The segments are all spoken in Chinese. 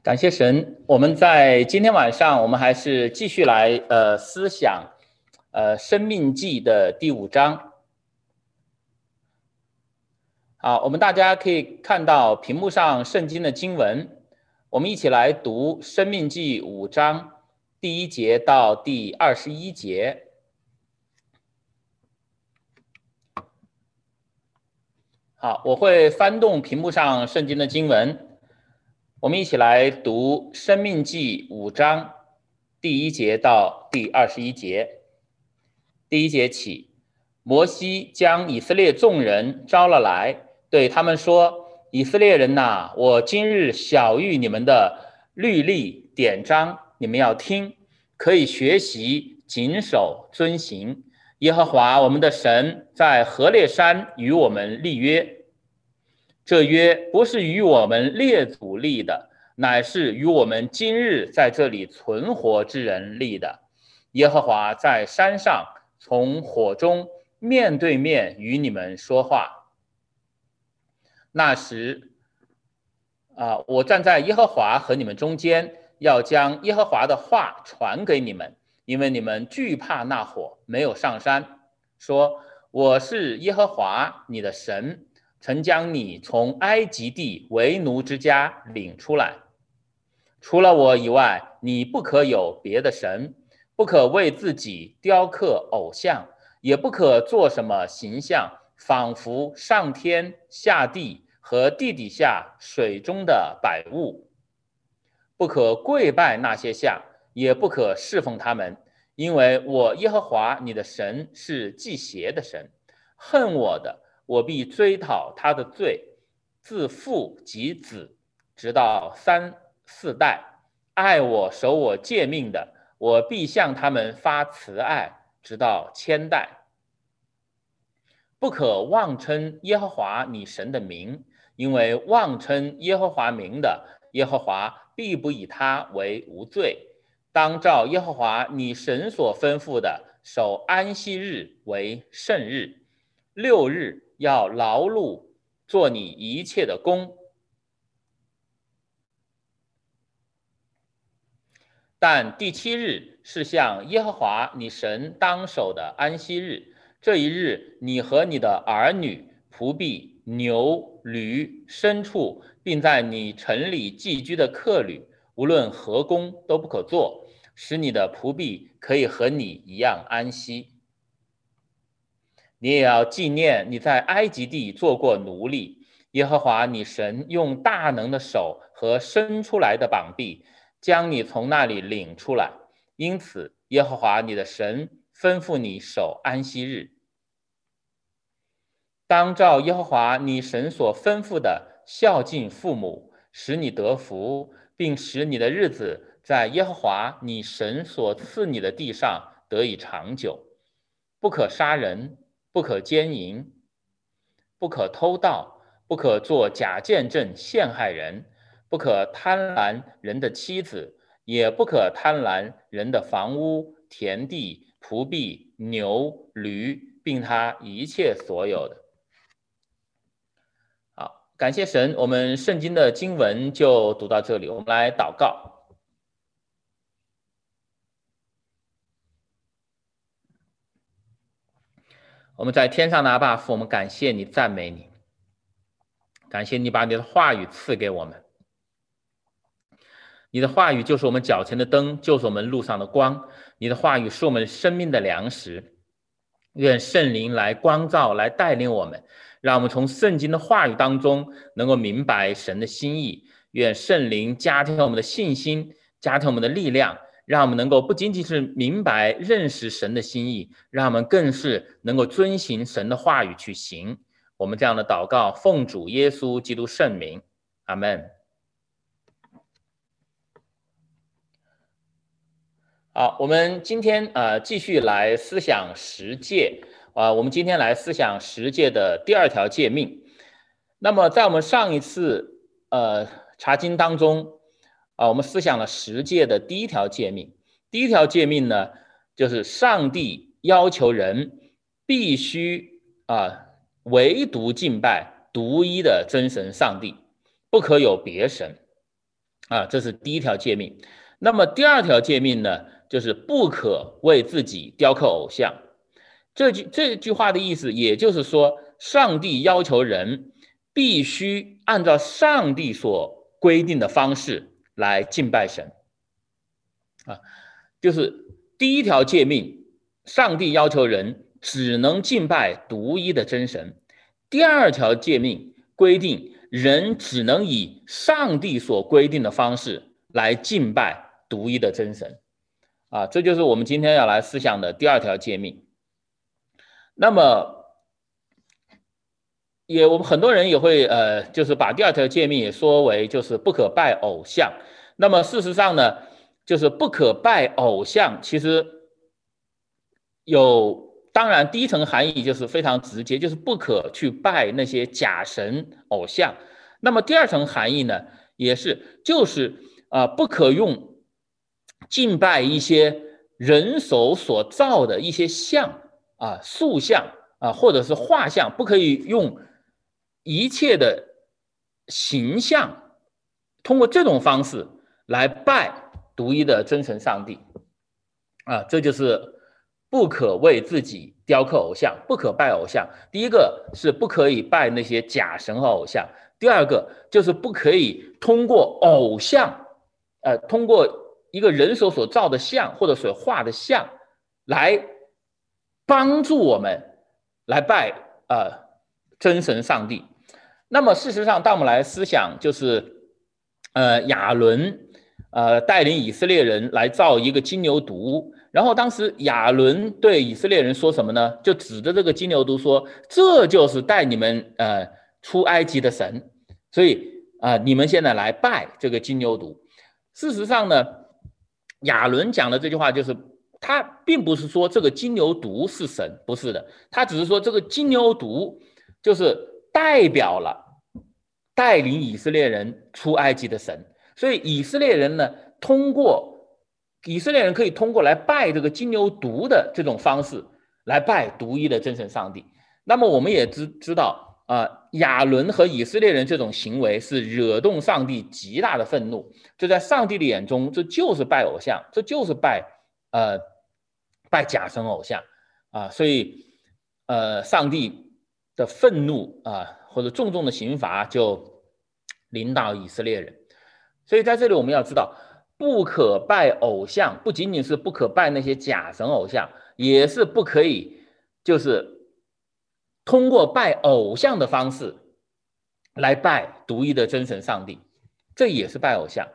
感谢神，我们在今天晚上，我们还是继续来思想《申命记》的第5章。好，我们大家可以看到屏幕上圣经的经文，我们一起来读《申命记》5章第1节到第21节。好，我会翻动屏幕上圣经的经文，我们一起来读《申命记》5章第1节到第21节。第1节起，摩西将以色列众人招了来，对他们说：以色列人哪，我今日晓谕你们的律例典章，你们要听，可以学习谨守遵行。耶和华我们的神在何烈山与我们立约，这约不是与我们列祖立的，乃是与我们今日在这里存活之人立的。耶和华在山上从火中面对面与你们说话。那时，我站在耶和华和你们中间，要将耶和华的话传给你们，因为你们惧怕那火，没有上山，说：我是耶和华你的神，曾将你从埃及地为奴之家领出来。除了我以外，你不可有别的神，不可为自己雕刻偶像，也不可做什么形象，仿佛上天下地和地底下水中的百物。不可跪拜那些像，也不可侍奉他们，因为我耶和华你的神是忌邪的神，恨我的，我必追讨他的罪，自父及子，直到3、4代。爱我守我诫命的，我必向他们发慈爱，直到1000代。不可妄称耶和华你神的名，因为妄称耶和华名的，耶和华必不以他为无罪。当照耶和华你神所吩咐的，守安息日为圣日，6日要劳碌做你一切的工，但第7日是向耶和华你神当守的安息日。这一日，你和你的儿女、仆婢、牛、驴、牲畜，并在你城里寄居的客旅，无论何工都不可做，使你的仆婢可以和你一样安息。你也要纪念你在埃及地做过奴隶，耶和华你神用大能的手和伸出来的膀臂将你从那里领出来。因此，耶和华你的神吩咐你守安息日，当照耶和华你神所吩咐的孝敬父母，使你得福，并使你的日子在耶和华你神所赐你的地上得以长久。不可杀人，不可奸淫，不可偷盗，不可作假见证陷害人，不可贪婪人的妻子，也不可贪婪人的房屋、田地、仆婢、牛、驴，并他一切所有的。好，感谢神，我们圣经的经文就读到这里，我们来祷告。我们在天上的阿爸父，我们感谢你，赞美你，感谢你把你的话语赐给我们。你的话语就是我们脚前的灯，就是我们路上的光。你的话语是我们生命的粮食。愿圣灵来光照，来带领我们，让我们从圣经的话语当中能够明白神的心意。愿圣灵加添我们的信心，加添我们的力量，让我们能够不仅仅是明白认识神的心意，让我们更是能够遵行神的话语去行。我们这样的祷告，奉主耶稣基督圣名，阿们。好，我们今天继续来思想十诫我们今天来思想十诫的第2条诫命。那么在我们上一次查经当中我们思想了十诫的第1条诫命。第1条诫命呢，就是上帝要求人必须唯独敬拜独一的真神上帝，不可有别神。 这是第一条诫命。那么第二条诫命呢，就是不可为自己雕刻偶像。这句话的意思，也就是说，上帝要求人必须按照上帝所规定的方式来敬拜神。就是第一条诫命，上帝要求人只能敬拜独一的真神。第二条诫命规定，人只能以上帝所规定的方式来敬拜独一的真神。这就是我们今天要来思想的第二条诫命。那么，我们很多人也会就是把第二条诫命也说为就是不可拜偶像。那么事实上呢，就是不可拜偶像，其实当然第一层含义就是非常直接，就是不可去拜那些假神偶像。那么第二层含义呢，也是就是不可用敬拜一些人手所造的一些像塑像或者是画像，不可以用一切的形象，通过这种方式来拜独一的真神上帝这就是不可为自己雕刻偶像，不可拜偶像。第一个是不可以拜那些假神和偶像，第二个就是不可以通过偶像通过一个人手所造的像或者所画的像来帮助我们来拜真神上帝。那么事实上，当我们来思想，就是亚伦带领以色列人来造一个金牛犊，然后当时亚伦对以色列人说什么呢？就指着这个金牛犊说：“这就是带你们出埃及的神，所以你们现在来拜这个金牛犊。”事实上呢，亚伦讲的这句话就是他并不是说这个金牛犊是神，不是的，他只是说这个金牛犊就是代表了带领以色列人出埃及的神，所以以色列人可以通过来拜这个金牛犊的这种方式来拜独一的真神上帝。那么我们也知道亚伦和以色列人这种行为是惹动上帝极大的愤怒，就在上帝的眼中，这就是拜偶像，这就是拜假神偶像所以上帝的愤怒或者重重的刑罚就临到以色列人。所以在这里我们要知道，不可拜偶像，不仅仅是不可拜那些假神偶像，也是不可以就是通过拜偶像的方式来拜独一的真神上帝，这也是拜偶像。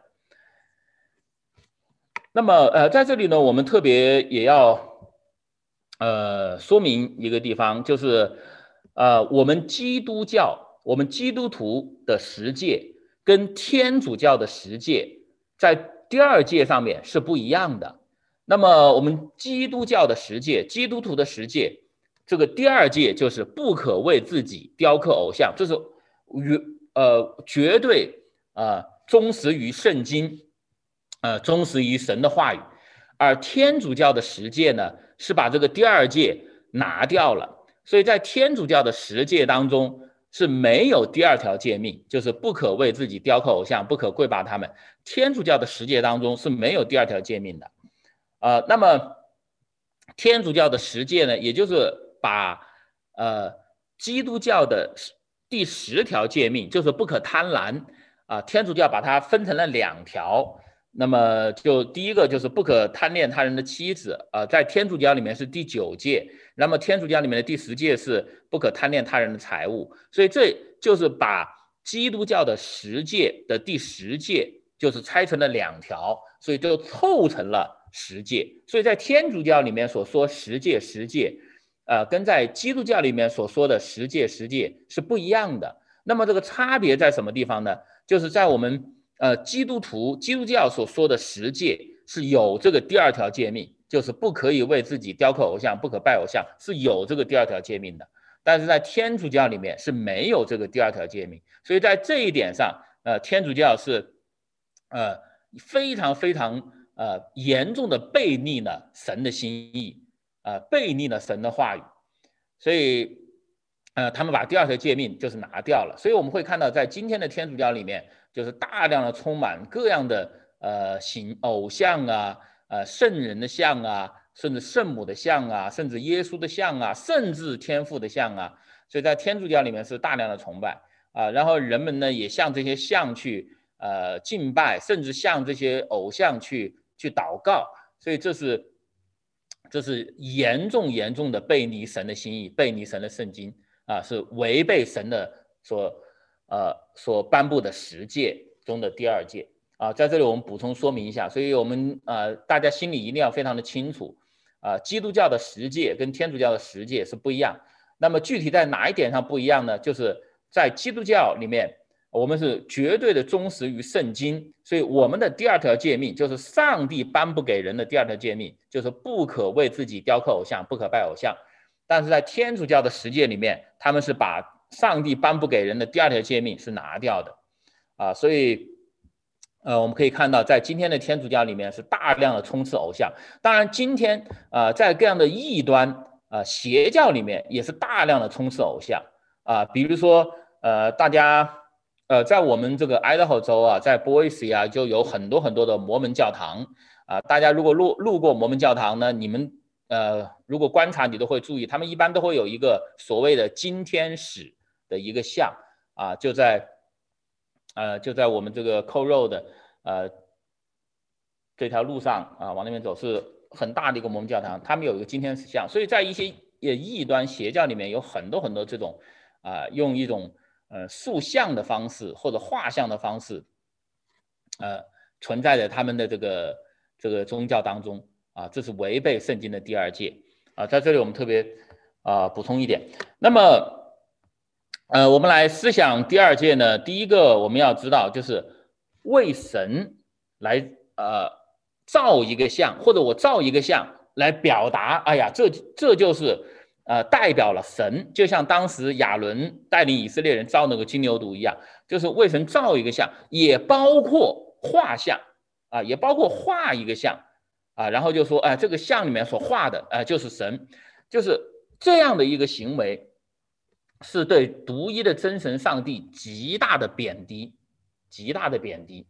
那么在这里呢，我们特别也要说明一个地方，就是我们基督徒的十诫跟天主教的十诫在第二诫上面是不一样的。那么我们基督教的十诫，基督徒的十诫，这个第二诫就是不可为自己雕刻偶像，这是绝对忠实于圣经，忠实于神的话语。而天主教的十诫呢，是把这个第二诫拿掉了，所以在天主教的十诫当中是没有第二条诫命，就是不可为自己雕刻偶像，不可跪拜他们。天主教的十诫当中是没有第二条诫命的。那么天主教的十诫呢，也就是把基督教的第10条诫命，就是不可贪婪天主教把它分成了2条。那么就第一个就是不可贪恋他人的妻子在天主教里面是第9诫，那么天主教里面的第10诫是不可贪恋他人的财物，所以这就是把基督教的10诫的第10诫就是拆成了2条，所以就凑成了10诫。所以在天主教里面所说10诫跟在基督教里面所说的10诫是不一样的。那么这个差别在什么地方呢？就是在我们基督教所说的10诫是有这个第2条诫命，就是不可以为自己雕刻偶像，不可拜偶像，是有这个第2条诫命的。但是在天主教里面是没有这个第2条诫命，所以在这一点上，天主教是非常非常严重的背逆了神的心意，背逆了神的话语，所以他们把第2条诫命就是拿掉了。所以我们会看到，在今天的天主教里面， 就是大量的充满各样的偶像啊，圣人的像啊，甚至圣母的像啊，甚至耶稣的像啊，甚至天父的像啊，所以在天主教里面是大量的崇拜啊，然后人们呢也向这些像去敬拜，甚至向这些偶像去祷告，所以这是严重的背离神的心意，背离神的圣经啊，是违背神的所颁布的10诫中的第2诫啊，在这里我们补充说明一下，所以我们大家心里一定要非常的清楚啊，基督教的10诫跟天主教的10诫是不一样。那么具体在哪一点上不一样呢？就是在基督教里面，我们是绝对的忠实于圣经，所以我们的第2条诫命就是上帝颁布给人的第2条诫命，就是不可为自己雕刻偶像，不可拜偶像。但是在天主教的10诫里面，他们是把上帝颁布给人的第2条诫命是拿掉的啊，所以我们可以看到，在今天的天主教里面是大量的充斥偶像。当然，今天在各样的异端邪教里面也是大量的充斥偶像啊，比如说大家在我们这个爱达荷州啊，在波伊西啊，就有很多的摩门教堂啊。大家如果路过摩门教堂呢，你们如果观察，你都会注意，他们一般都会有一个所谓的金天使的一个像啊，就在我们这个扣肉的这条路上啊，往那边走是很大的一个摩门教堂，他们有一个金天使像，所以在一些异端邪教里面有很多这种用一种塑像的方式或者画像的方式存在在他们的这个宗教当中啊，这是违背圣经的第2诫啊，在这里我们特别补充一点。那么我们来思想第2诫呢，第一个我们要知道就是为神来造一个像，或者我造一个像来表达，哎呀，这就是代表了神，就像当时亚伦带领以色列人造那个金牛犊一样，就是为神造一个像，也包括画像啊，也包括画一个像啊，然后就说这个像里面所画的就是神，就是这样的一个行为是对独一的真神上帝极大的贬低，极大的贬低。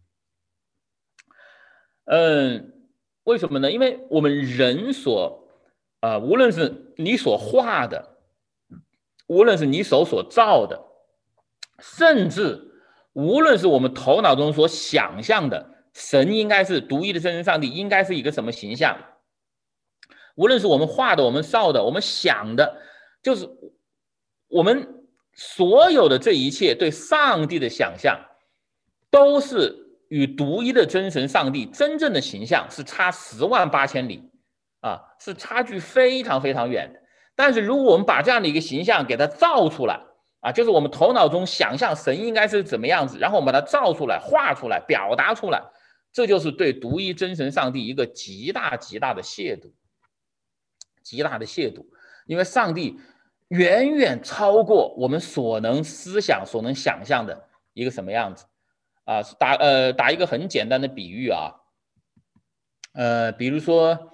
为什么呢？因为我们人无论是你所画的，无论是你手所造的，甚至无论是我们头脑中所想象的，神应该是独一的真神上帝，应该是一个什么形象？无论是我们画的，我们造的，我们想的，就是我们所有的这一切对上帝的想象，都是与独一的真神上帝真正的形象是差108000里啊，是差距非常远的。但是如果我们把这样的一个形象给它造出来啊，就是我们头脑中想象神应该是怎么样子，然后我们把它造出来、画出来、表达出来，这就是对独一真神上帝一个极大的亵渎，极大的亵渎。因为上帝远远超过我们所能思想、所能想象的一个什么样子啊？打一个很简单的比喻啊，比如说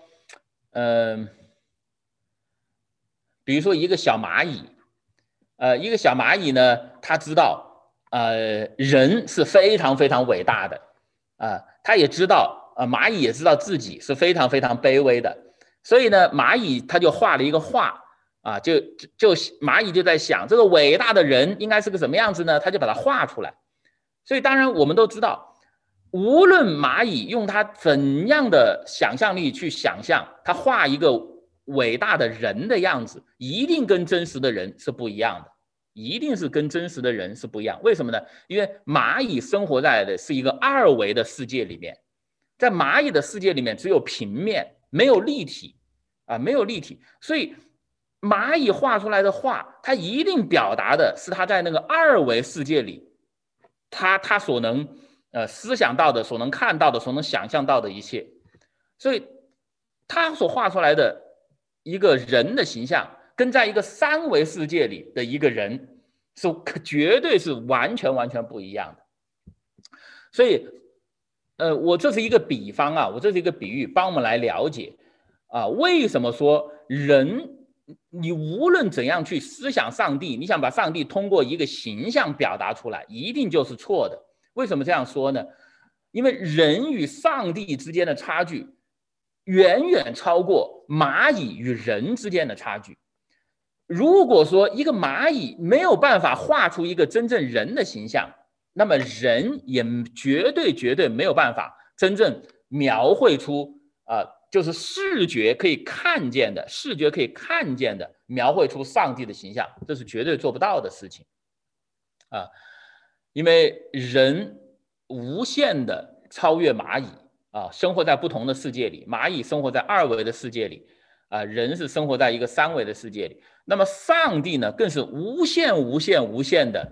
一个小蚂蚁，一个小蚂蚁呢，他知道人是非常伟大的他也知道蚂蚁也知道自己是非常卑微的，所以呢，蚂蚁他就画了一个画啊，就蚂蚁就在想，这个伟大的人应该是个什么样子呢？他就把它画出来。所以当然我们都知道，无论蚂蚁用它怎样的想象力去想象，它画一个伟大的人的样子，一定跟真实的人是不一样的，一定是跟真实的人是不一样。为什么呢？因为蚂蚁生活在的是一个2维的世界里面，在蚂蚁的世界里面只有平面，没有立体没有立体，所以蚂蚁画出来的画，它一定表达的是它在那个2维世界里他所能思想到的，所能看到的，所能想象到的一切。所以他所画出来的一个人的形象，跟在一个3维世界里的一个人是绝对是完全不一样的。所以我这是一个比方啊，我这是一个比喻，帮我们来了解为什么说人你无论怎样去思想上帝，你想把上帝通过一个形象表达出来，一定就是错的为什么这样说呢？因为人与上帝之间的差距远远超过蚂蚁与人之间的差距。如果说一个蚂蚁没有办法画出一个真正人的形象，那么人也绝对没有办法真正描绘出就是视觉可以看见的描绘出上帝的形象，这是绝对做不到的事情因为人无限的超越蚂蚁生活在不同的世界里，蚂蚁生活在2维的世界里人是生活在一个3维的世界里。那么上帝呢，更是无限的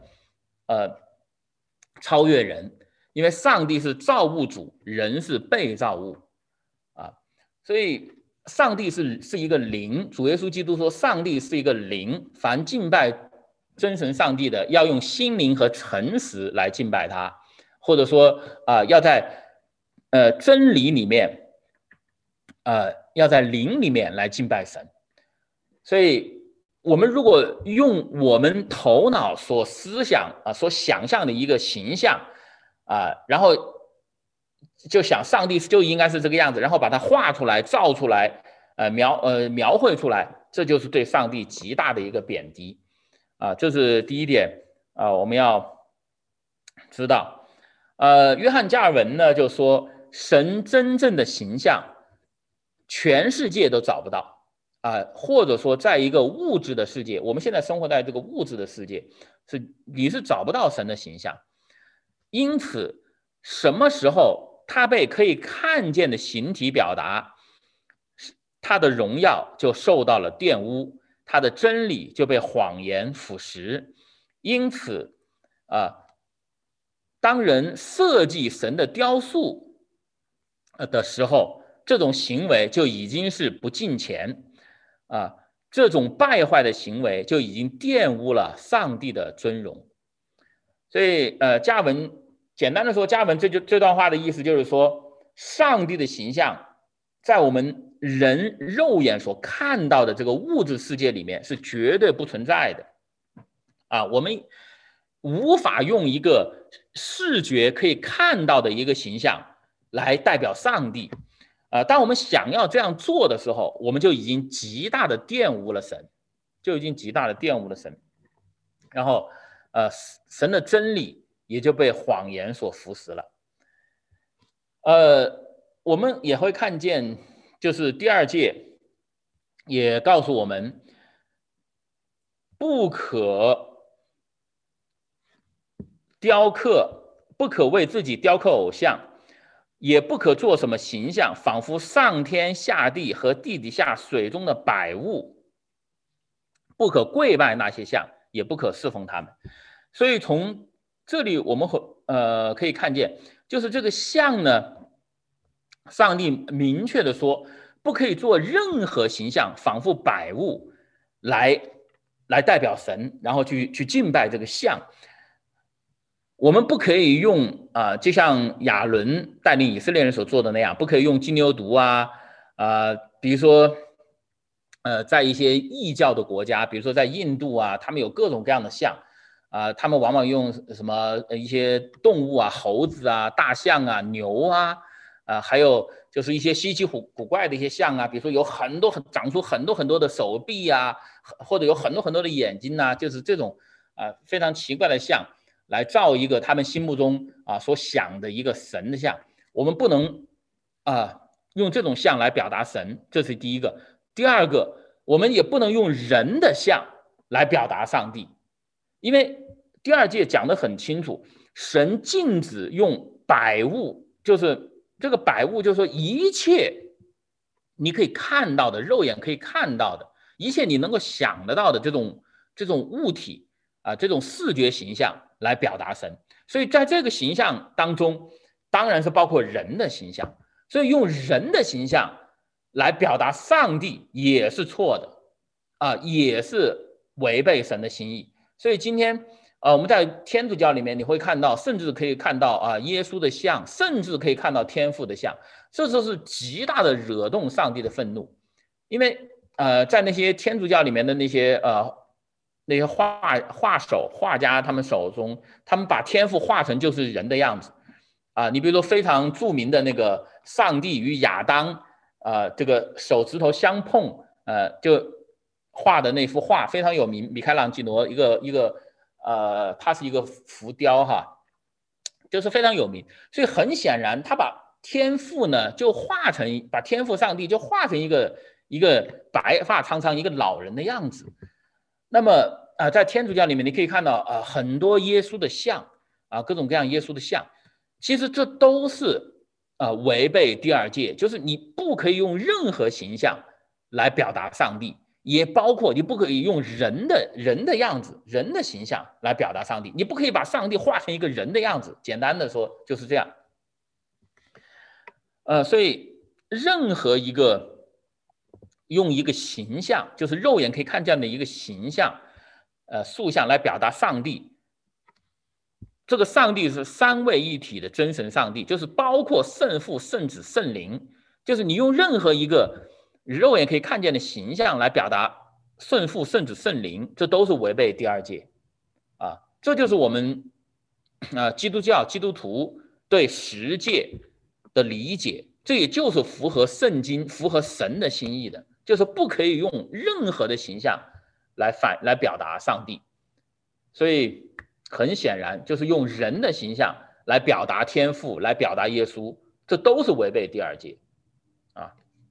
超越人，因为上帝是造物主，人是被造物所以上帝是一个灵。主耶稣基督说，上帝是一个灵，凡敬拜真神上帝的，要用心灵和诚实来敬拜他，或者说要在真理里面要在灵里面来敬拜神。所以我们如果用我们头脑所思想所想象的一个形象然后就想上帝就应该是这个样子，然后把它画出来、造出来描绘出来，这就是对上帝极大的一个贬低这是第一点我们要知道约翰加尔文呢就说，神真正的形象全世界都找不到或者说在一个物质的世界，我们现在生活在这个物质的世界，你是找不到神的形象。因此什么时候他被可以看见的形体表达，他的荣耀就受到了玷污，他的真理就被谎言腐蚀。因此当人设计神的雕塑的时候，这种行为就已经是不敬虔这种败坏的行为就已经玷污了上帝的尊荣。所以加文简单的说，加文这段话的意思就是说，上帝的形象在我们人肉眼所看到的这个物质世界里面是绝对不存在的我们无法用一个视觉可以看到的一个形象来代表上帝当我们想要这样做的时候，我们就已经极大的玷污了神，然后神的真理也就被谎言所腐蚀了我们也会看见，就是第2诫也告诉我们，不可为自己雕刻偶像，也不可做什么形象，仿佛上天下地和地底下水中的百物，不可跪拜那些像，也不可侍奉他们。所以从这里我们可以看见，就是这个像呢，上帝明确的说，不可以做任何形象，仿佛百物来代表神，然后去敬拜这个像。我们不可以用就像亚伦带领以色列人所做的那样，不可以用金牛犊比如说在一些异教的国家，比如说在印度他们有各种各样的像他们往往用什么一些动物猴子大象牛还有就是一些稀奇古怪的一些像比如说有长出很多的手臂或者有很多的眼睛就是这种非常奇怪的像，来造一个他们心目中所想的一个神的像。我们不能用这种像来表达神，这是第一个。第二个，我们也不能用人的像来表达上帝，因为第2诫讲得很清楚，神禁止用百物，就是这个百物就是说一切你可以看到的，肉眼可以看到的一切你能够想得到的这种物体这种视觉形象来表达神。所以在这个形象当中，当然是包括人的形象，所以用人的形象来表达上帝也是错的也是违背神的心意。所以今天我们在天主教里面你会看到，甚至可以看到耶稣的像，甚至可以看到天父的像，这就是极大的惹动上帝的愤怒。因为在那些天主教里面的那些那些画手、画家他们手中，他们把天赋画成就是人的样子啊。你比如说非常著名的那个上帝与亚当这个手指头相碰，就画的那幅画非常有名，米开朗基罗他是一个浮雕哈，就是非常有名。所以很显然，他把天父呢就把天父上帝就画成一个白发苍苍一个老人的样子。那么在天主教里面，你可以看到很多耶稣的像各种各样耶稣的像，其实这都是违背第二诫，就是你不可以用任何形象来表达上帝，也包括你不可以用人的样子、人的形象来表达上帝，你不可以把上帝画成一个人的样子。简单的说就是这样。所以任何一个用一个形象，就是肉眼可以看见的一个形象，塑像来表达上帝，这个上帝是三位一体的真神上帝，就是包括圣父、圣子、圣灵，就是你用任何一个肉眼可以看见的形象来表达圣父、圣子、圣灵，这都是违背第二诫啊。这就是我们基督教基督徒对十诫的理解，这也就是符合圣经、符合神的心意的，就是不可以用任何的形象来表达上帝。所以很显然，就是用人的形象来表达天父，来表达耶稣，这都是违背第二诫啊。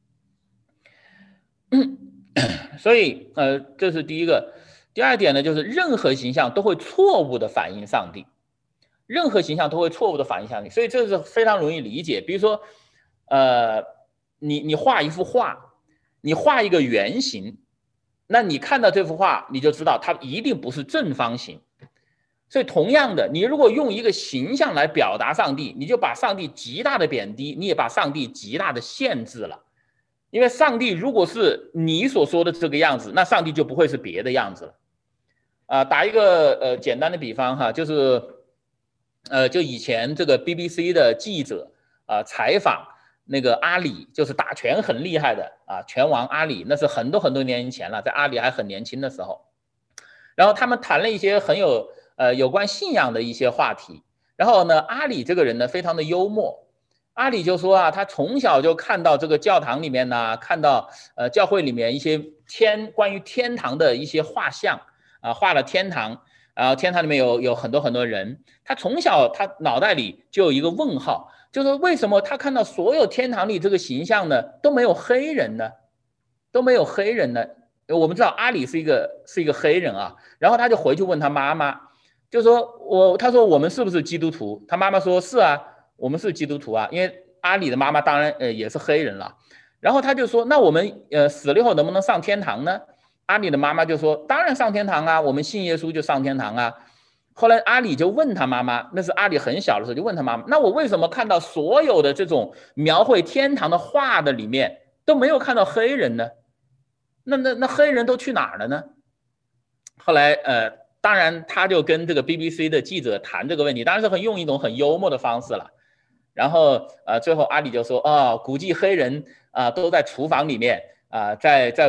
所以这是第一个。第二点呢，就是任何形象都会错误的反映上帝，任何形象都会错误的反映上帝，所以这是非常容易理解。比如说你画一幅画，你画一个圆形，那你看到这幅画你就知道它一定不是正方形。所以同样的，你如果用一个形象来表达上帝，你就把上帝极大的贬低，你也把上帝极大的限制了。因为上帝如果是你所说的这个样子，那上帝就不会是别的样子了。打一个简单的比方哈，就是就以前这个 BBC 的记者采访那个阿里，就是打拳很厉害的拳王阿里，那是很多很多年以前了，在阿里还很年轻的时候。然后他们谈了一些很有关信仰的一些话题。然后呢，阿里这个人呢非常的幽默。阿里就说他从小就看到这个教堂里面呢，看到教会里面一些关于天堂的一些画像画了天堂，然后天堂里面有很多很多人。他从小他脑袋里就有一个问号，就是为什么他看到所有天堂里这个形象呢都没有黑人呢？都没有黑人呢？我们知道阿里是一个黑人然后他就回去问他妈妈，就说他说我们是不是基督徒？他妈妈说是啊，我们是基督徒因为阿里的妈妈当然也是黑人了。然后他就说那我们死了以后能不能上天堂呢？阿里的妈妈就说当然上天堂我们信耶稣就上天堂后来阿里就问他妈妈，那是阿里很小的时候，就问他妈妈，那我为什么看到所有的这种描绘天堂的画的里面都没有看到黑人呢？那黑人都去哪儿了呢？后来当然他就跟这个 BBC 的记者谈这个问题，当然是用一种很幽默的方式了。然后最后阿里就说估计黑人都在厨房里面在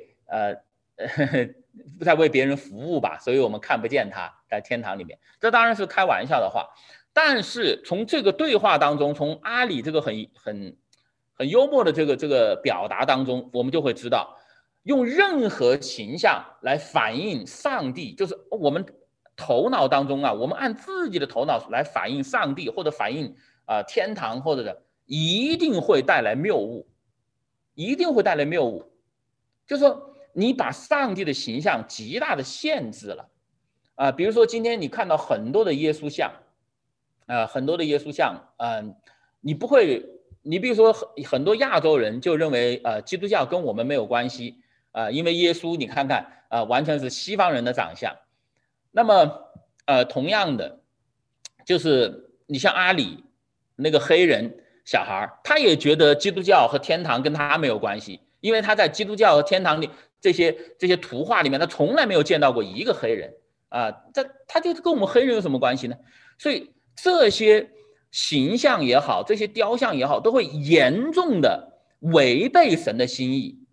为别人服务吧，所以我们看不见他在天堂里面。这当然是开玩笑的话，但是从这个对话当中，从阿里这个很幽默的这个表达当中，我们就会知道，用任何形象来反映上帝，就是我们头脑当中我们按自己的头脑来反映上帝，或者反映天堂，或者的，一定会带来谬误，一定会带来谬误。就是说，你把上帝的形象极大的限制了比如说今天你看到很多的耶稣像很多的耶稣像你不会，你比如说很多亚洲人就认为基督教跟我们没有关系因为耶稣你看看完全是西方人的长相。那么同样的，就是你像阿里那个黑人小孩，他也觉得基督教和天堂跟他没有关系，因为他在基督教和天堂里这些图画里面，他从来没有见到过一个黑人他就跟我们黑人有什么关系呢？所以这些形象也好，这些雕像也好，都会严重的违背神的心意。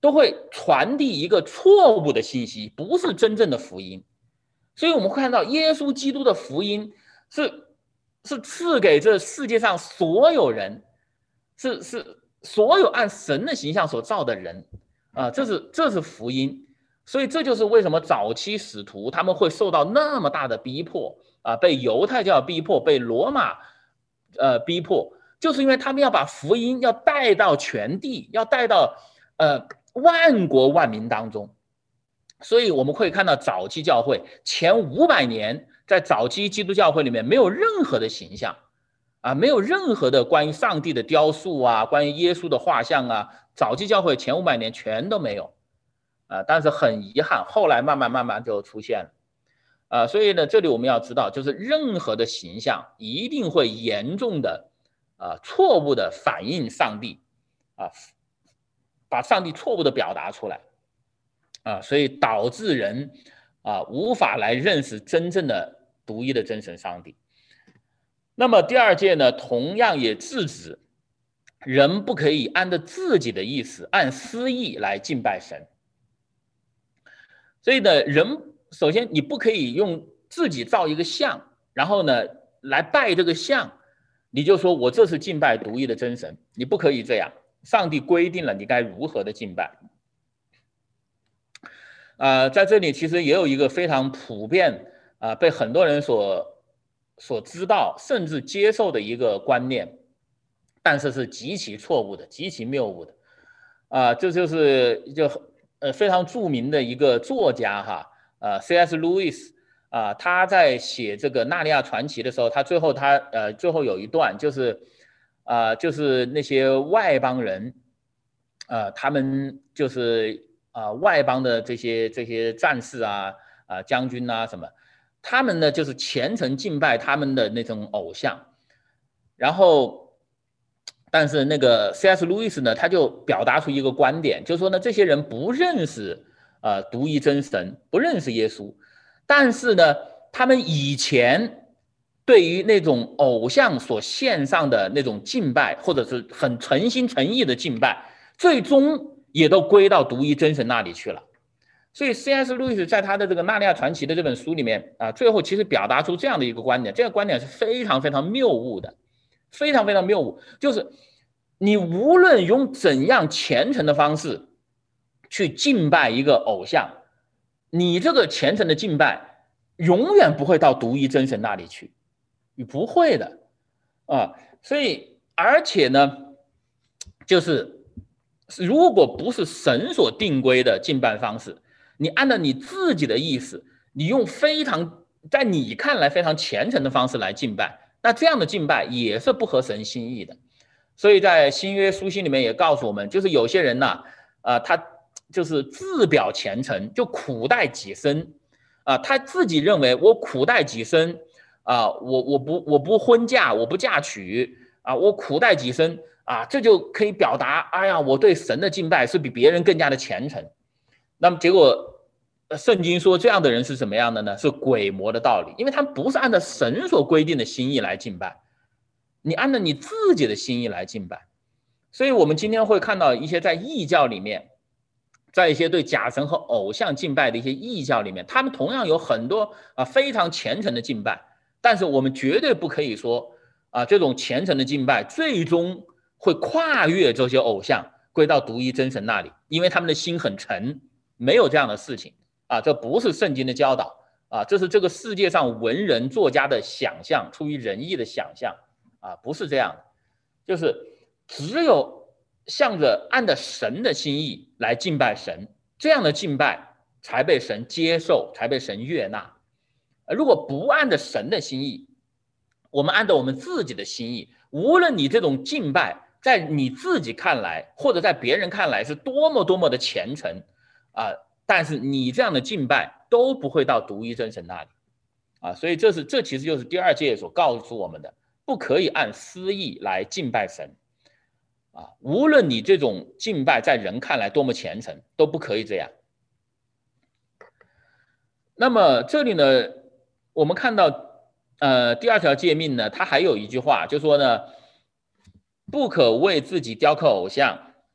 都会传递一个错误的信息，不是真正的福音。所以我们会看到耶稣基督的福音是赐给这世界上所有人，是所有按神的形象所造的人啊，这是福音。所以这就是为什么早期使徒他们会受到那么大的逼迫啊，被犹太教逼迫，被罗马逼迫，就是因为他们要把福音要带到全地，要带到万国万民当中。所以我们会看到早期教会前500年，在早期基督教会里面没有任何的形象啊，没有任何的关于上帝的雕塑啊，关于耶稣的画像啊，早期教会前500年全都没有啊。但是很遗憾，后来慢慢就出现了啊。所以呢，这里我们要知道，就是任何的形象一定会严重的错误的反映上帝啊，把上帝错误的表达出来。所以导致人无法来认识真正的独一的真神上帝。那么第二诫呢，同样也制止人不可以按照自己的意思，按私意来敬拜神。所以呢，人首先你不可以用自己造一个像，然后呢来拜这个像，你就说我这是敬拜独一的真神，你不可以这样。上帝规定了你该如何的敬拜。在这里其实也有一个非常普遍被很多人所知道甚至接受的一个观念，但是是极其错误的、极其谬误的这就是非常著名的一个作家C.S. Lewis 他在写这个《纳尼亚传奇》的时候，他最后有一段就是那些外邦人他们就是外邦的这些战士将军什么，他们呢就是虔诚敬拜他们的那种偶像。然后但是那个 C.S. Lewis 呢，他就表达出一个观点，就是说呢，这些人不认识独一真神，不认识耶稣，但是呢他们以前对于那种偶像所献上的那种敬拜，或者是很诚心诚意的敬拜，最终也都归到独一真神那里去了。所以 C.S. 路易斯在他的这个《纳尼亚传奇》的这本书里面最后其实表达出这样的一个观点，这个观点是非常非常谬误的，非常非常谬误。就是你无论用怎样虔诚的方式去敬拜一个偶像，你这个虔诚的敬拜永远不会到独一真神那里去，你不会的所以而且呢，就是如果不是神所定规的敬拜方式，你按照你自己的意思，你用在你看来非常虔诚的方式来敬拜，那这样的敬拜也是不合神心意的。所以在新约书信里面也告诉我们，就是有些人他就是自表虔诚，就苦待己身他自己认为我苦待己身我不婚嫁，我不嫁娶我苦待己身这就可以表达，哎呀，我对神的敬拜是比别人更加的虔诚。那么结果圣经说这样的人是什么样的呢？是鬼魔的道理，因为他们不是按照神所规定的心意来敬拜，你按照你自己的心意来敬拜。所以我们今天会看到一些在异教里面，在一些对假神和偶像敬拜的一些异教里面，他们同样有很多非常虔诚的敬拜，但是我们绝对不可以说这种虔诚的敬拜最终会跨越这些偶像归到独一真神那里，因为他们的心很沉，没有这样的事情这不是圣经的教导这是这个世界上文人作家的想象，出于仁义的想象不是这样的，就是只有向着按着神的心意来敬拜神，这样的敬拜才被神接受，才被神悦纳。如果不按着神的心意，我们按照我们自己的心意，无论你这种敬拜在你自己看来或者在别人看来是多么多么的虔诚但是你这样的敬拜都不会到独一真神那里所以这其实就是第二诫所告诉我们的，不可以按私意来敬拜神无论你这种敬拜在人看来多么虔诚，都不可以这样。那么这里呢，我们看到第二条诫命呢，它还有一句话，就说呢，不可为自己雕刻偶像，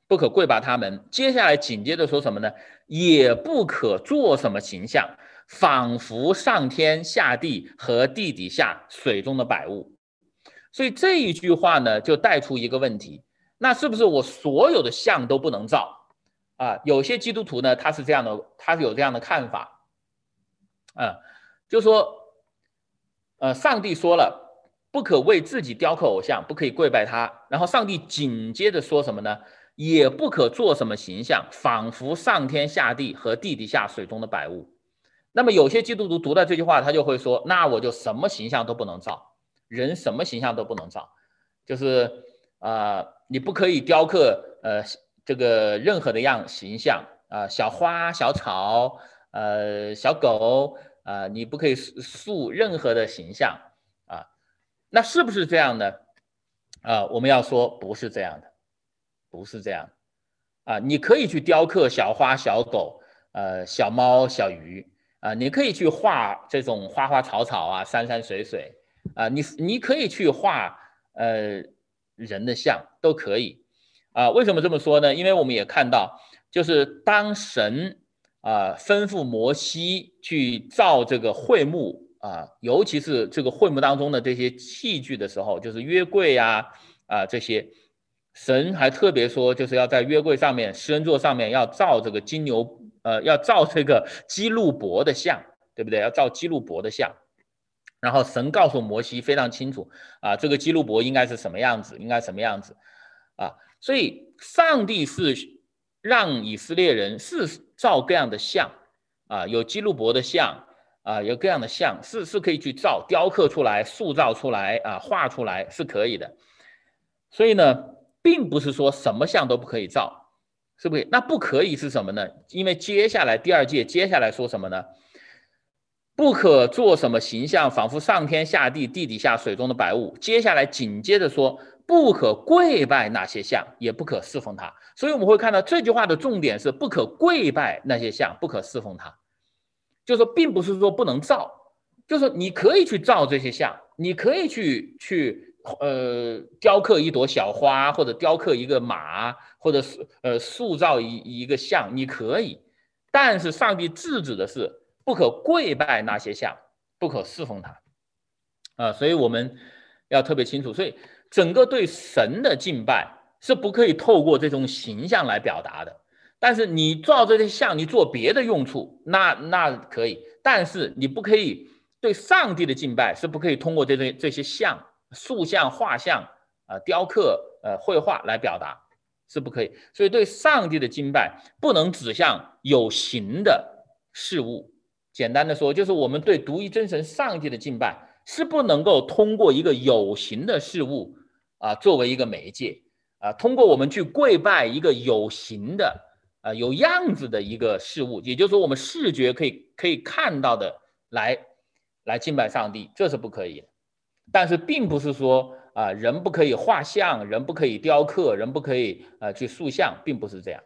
不可跪拜他们。接下来紧接着说什么呢？也不可做什么形象，仿佛上天下地和地底下水中的百物。所以这一句话呢，就带出一个问题，那是不是我所有的像都不能造啊？有些基督徒呢，他是这样的，他有这样的看法，就说，上帝说了，不可为自己雕刻偶像，不可以跪拜他。然后上帝紧接着说什么呢？也不可做什么形象，仿佛上天下地和地底下水中的百物。那么有些基督徒读到这句话，他就会说，那我就什么形象都不能造，人什么形象都不能造，就是你不可以雕刻这个任何的形象小花、小草、小狗你不可以塑任何的形象那是不是这样呢？我们要说不是这样的，不是这样你可以去雕刻小花、小狗、小猫、小鱼你可以去画这种花花草草山山水水你可以去画人的像都可以为什么这么说呢？因为我们也看到，就是当神吩咐摩西去造这个会幕尤其是这个会幕当中的这些器具的时候，就是约柜这些，神还特别说，就是要在约柜上面、施恩座上面要造这个金牛，要造这个基路伯的像，对不对？要造基路伯的像。然后神告诉摩西非常清楚这个基路伯应该是什么样子，应该什么样子所以上帝是让以色列人是造各样的像有基路伯的像有各样的像是可以去造、雕刻出来、塑造出来画出来是可以的。所以呢，并不是说什么像都不可以造，是不是？那不可以是什么呢？因为接下来第二诫接下来说什么呢？不可做什么形象，仿佛上天下地、地底下水中的百物。接下来紧接着说，不可跪拜那些像，也不可侍奉他。所以我们会看到这句话的重点是不可跪拜那些像，不可侍奉他。就是说，并不是说不能造，就是说你可以去造这些像，你可以去雕刻一朵小花，或者雕刻一个马，或者塑造一个像，你可以。但是上帝制止的是不可跪拜那些像，不可侍奉他所以我们要特别清楚。所以整个对神的敬拜是不可以透过这种形象来表达的。但是你造这些像，你做别的用处，那可以。但是你不可以对上帝的敬拜是不可以通过这些像、塑像、画像雕刻、绘画来表达，是不可以。所以对上帝的敬拜不能指向有形的事物。简单的说，就是我们对独一真神上帝的敬拜是不能够通过一个有形的事物作为一个媒介通过我们去跪拜一个有形的有样子的一个事物，也就是说我们视觉可以看到的来敬拜上帝，这是不可以的。但是并不是说人不可以画像，人不可以雕刻，人不可以去塑像，并不是这样。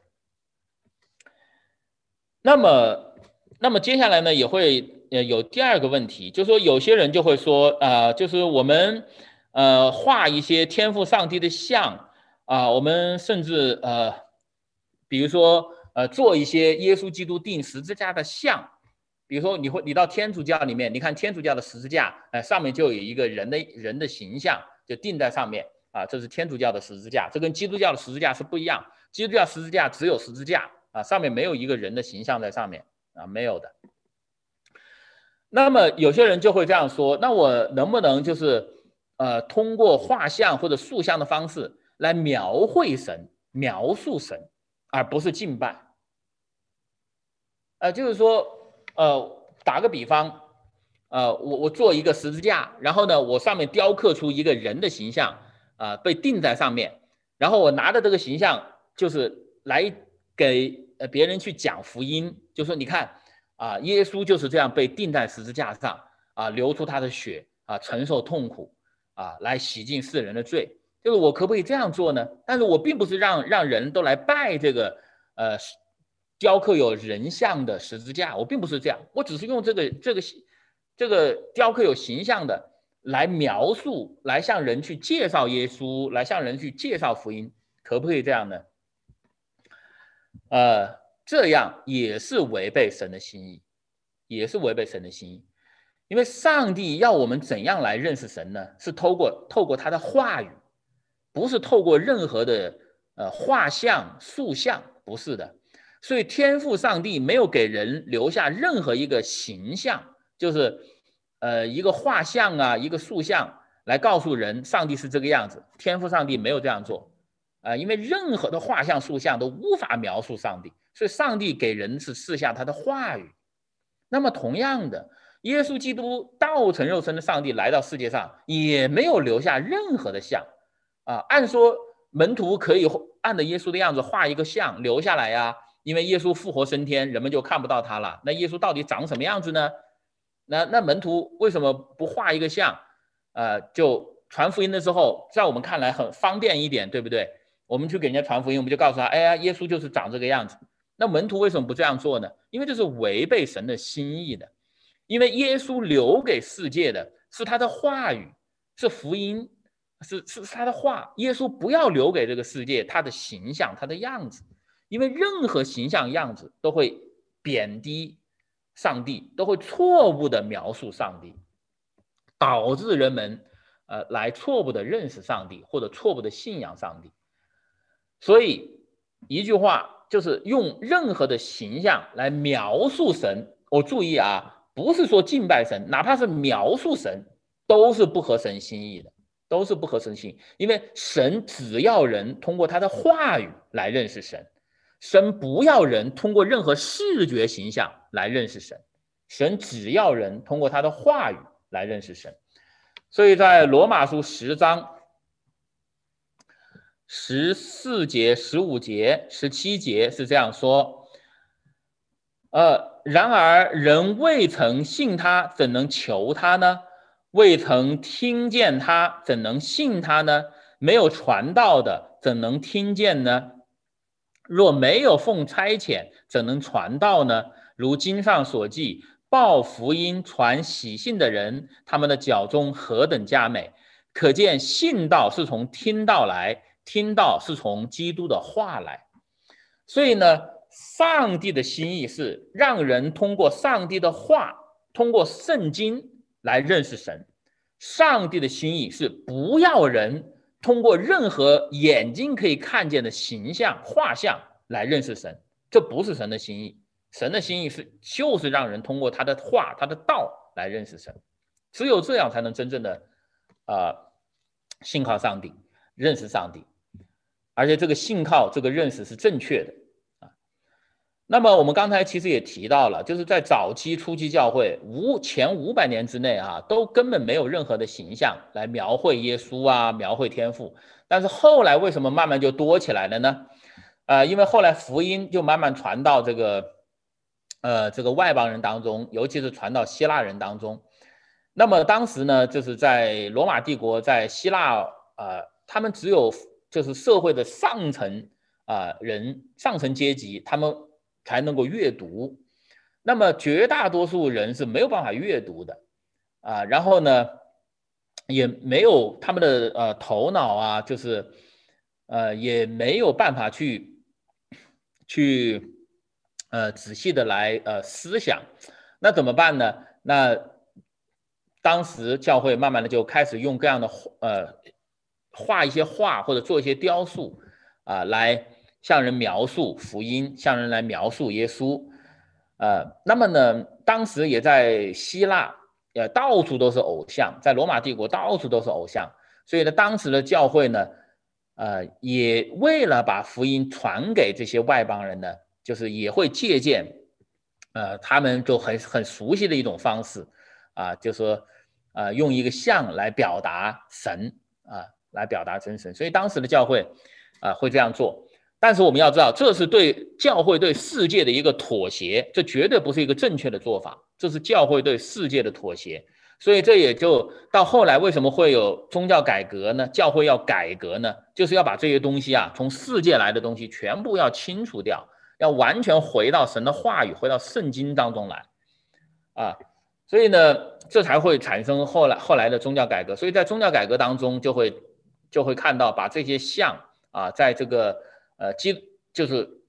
那么接下来呢，也会有第二个问题，就是说有些人就会说就是我们画一些天父上帝的像我们甚至比如说做一些耶稣基督钉十字架的像。比如说你到天主教里面，你看天主教的十字架上面就有一个人的形象就钉在上面这是天主教的十字架，这跟基督教的十字架是不一样。基督教十字架只有十字架上面没有一个人的形象在上面没有的。那么有些人就会这样说，那我能不能就是通过画像或者塑像的方式来描绘神、描述神，而不是敬拜就是说打个比方我做一个十字架，然后呢我上面雕刻出一个人的形象被钉在上面，然后我拿着这个形象就是来给别人去讲福音，就说你看耶稣就是这样被钉在十字架上流出他的血承受痛苦来洗净世人的罪。就是我可不可以这样做呢？但是我并不是让人都来拜这个雕刻有人像的十字架，我并不是这样，我只是用这个雕刻有形象的来描述，来向人去介绍耶稣，来向人去介绍福音，可不可以这样呢？ 这样也是违背神的心意，也是违背神的心意。因为上帝要我们怎样来认识神呢？是透过他的话语，不是透过任何的画像、塑像，不是的。所以天父上帝没有给人留下任何一个形象，就是一个画像啊，一个塑像来告诉人上帝是这个样子。天父上帝没有这样做因为任何的画像、塑像都无法描述上帝，所以上帝给人是赐下他的话语。那么同样的，耶稣基督道成肉身的上帝来到世界上，也没有留下任何的像按说门徒可以按着耶稣的样子画一个像留下来呀，因为耶稣复活升天，人们就看不到他了。那耶稣到底长什么样子呢？那门徒为什么不画一个像就传福音的时候，在我们看来很方便一点，对不对？我们去给人家传福音，我们就告诉他，哎呀，耶稣就是长这个样子。那门徒为什么不这样做呢？因为这是违背神的心意的。因为耶稣留给世界的是他的话语，是福音，是他的话。耶稣不要留给这个世界他的形象、他的样子，因为任何形象样子都会贬低上帝，都会错误的描述上帝，导致人们来错误的认识上帝，或者错误的信仰上帝。所以一句话就是用任何的形象来描述神。我注意不是说敬拜神，哪怕是描述神，都是不合神心意的，都是不合神心意。因为神只要人通过他的话语来认识神，神不要人通过任何视觉形象来认识神，神只要人通过他的话语来认识神。所以在罗马书10章14节、15节、17节是这样说然而人未曾信他，怎能求他呢？未曾听见他，怎能信他呢？没有传道的，怎能听见呢？若没有奉差遣，怎能传道呢？如经上所记，报福音传喜信的人，他们的脚中何等佳美！可见信道是从听道来，听道是从基督的话来。所以呢，上帝的心意是让人通过上帝的话，通过圣经来认识神。上帝的心意是不要人通过任何眼睛可以看见的形象、画像来认识神，这不是神的心意。神的心意就是让人通过他的话、他的道来认识神。只有这样才能真正的信靠上帝，认识上帝，而且这个信靠、这个认识是正确的。那么我们刚才其实也提到了，就是在早期初期教会前500年之内都根本没有任何的形象来描绘耶稣描绘天父。但是后来为什么慢慢就多起来了呢？因为后来福音就慢慢传到这个外邦人当中，尤其是传到希腊人当中。那么当时呢，就是在罗马帝国，在希腊他们只有就是社会的上层人、上层阶级，他们才能够阅读，那么绝大多数人是没有办法阅读的然后呢，也没有他们的头脑就是也没有办法去仔细的来思想，那怎么办呢？那当时教会慢慢的就开始用各样的画一些画或者做一些雕塑来向人描述福音，向人来描述耶稣。那么呢，当时也在希腊，到处都是偶像，在罗马帝国到处都是偶像，所以呢，当时的教会呢，也为了把福音传给这些外邦人呢，就是也会借鉴，他们就很熟悉的一种方式就是说，用一个像来表达神来表达真神，所以当时的教会会这样做。但是我们要知道，这是对教会对世界的一个妥协，这绝对不是一个正确的做法，这是教会对世界的妥协。所以这也就到后来为什么会有宗教改革呢？教会要改革呢，就是要把这些东西从世界来的东西全部要清除掉，要完全回到神的话语，回到圣经当中来所以呢，这才会产生后来的宗教改革。所以在宗教改革当中就会看到把这些像在这个就是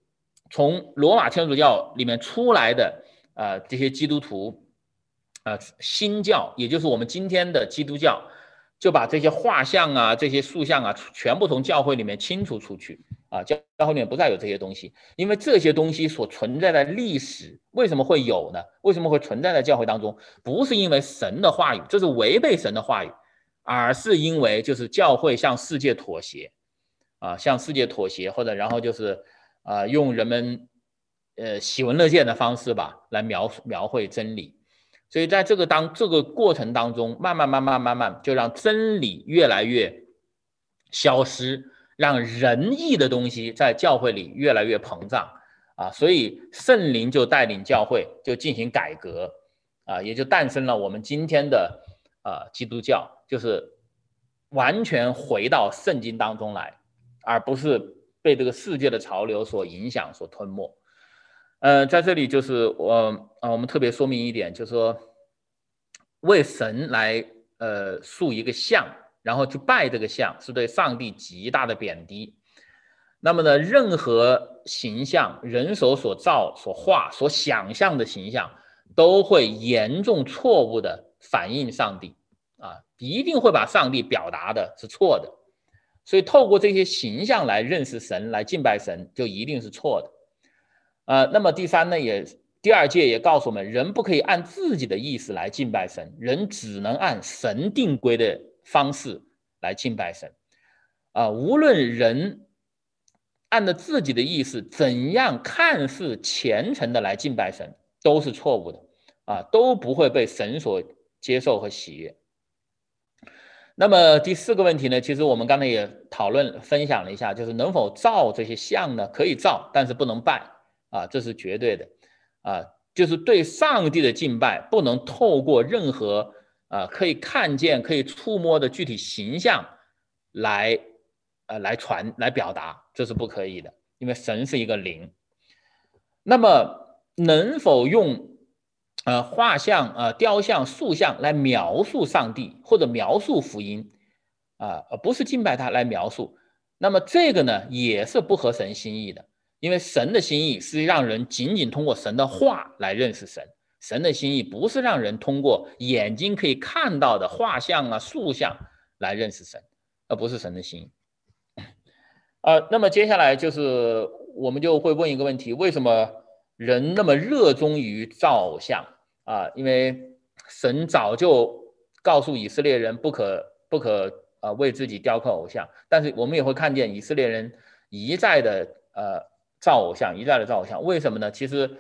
从罗马天主教里面出来的这些基督徒新教，也就是我们今天的基督教，就把这些画像啊、这些塑像啊，全部从教会里面清除出去啊，教会里面不再有这些东西，因为这些东西所存在的历史为什么会有呢？为什么会存在在教会当中？不是因为神的话语，这是违背神的话语，而是因为就是教会向世界妥协啊，向世界妥协，或者然后就是用人们喜闻乐见的方式吧来描绘真理。所以在这个过程当中，慢慢就让真理越来越消失，让仁义的东西在教会里越来越膨胀啊，所以圣灵就带领教会就进行改革啊，也就诞生了我们今天的基督教，就是完全回到圣经当中来，而不是被这个世界的潮流所影响、所吞没。在这里就是我们特别说明一点，就是说为神来塑一个像，然后去拜这个像，是对上帝极大的贬低。那么呢，任何形象，人手所造、所画、所想象的形象，都会严重错误的反映上帝啊，一定会把上帝表达的是错的。所以透过这些形象来认识神、来敬拜神，就一定是错的。那么第三呢，第二诫也告诉我们，人不可以按自己的意思来敬拜神，人只能按神定规的方式来敬拜神。无论人按照自己的意思怎样看似虔诚的来敬拜神，都是错误的都不会被神所接受和喜悦。那么第四个问题呢，其实我们刚才也分享了一下，就是能否造这些像呢？可以造，但是不能拜这是绝对的就是对上帝的敬拜不能透过任何可以看见、可以触摸的具体形象来表达，这是不可以的，因为神是一个灵。那么能否用画像、雕像、塑像来描述上帝或者描述福音不是敬拜他来描述，那么这个呢也是不合神心意的，因为神的心意是让人仅仅通过神的话来认识神，神的心意不是让人通过眼睛可以看到的画像塑像来认识神，而不是神的心意。那么接下来就是我们就会问一个问题，为什么人那么热衷于造偶像因为神早就告诉以色列人不可为自己雕刻偶像，但是我们也会看见以色列人一再的造偶像，为什么呢？其实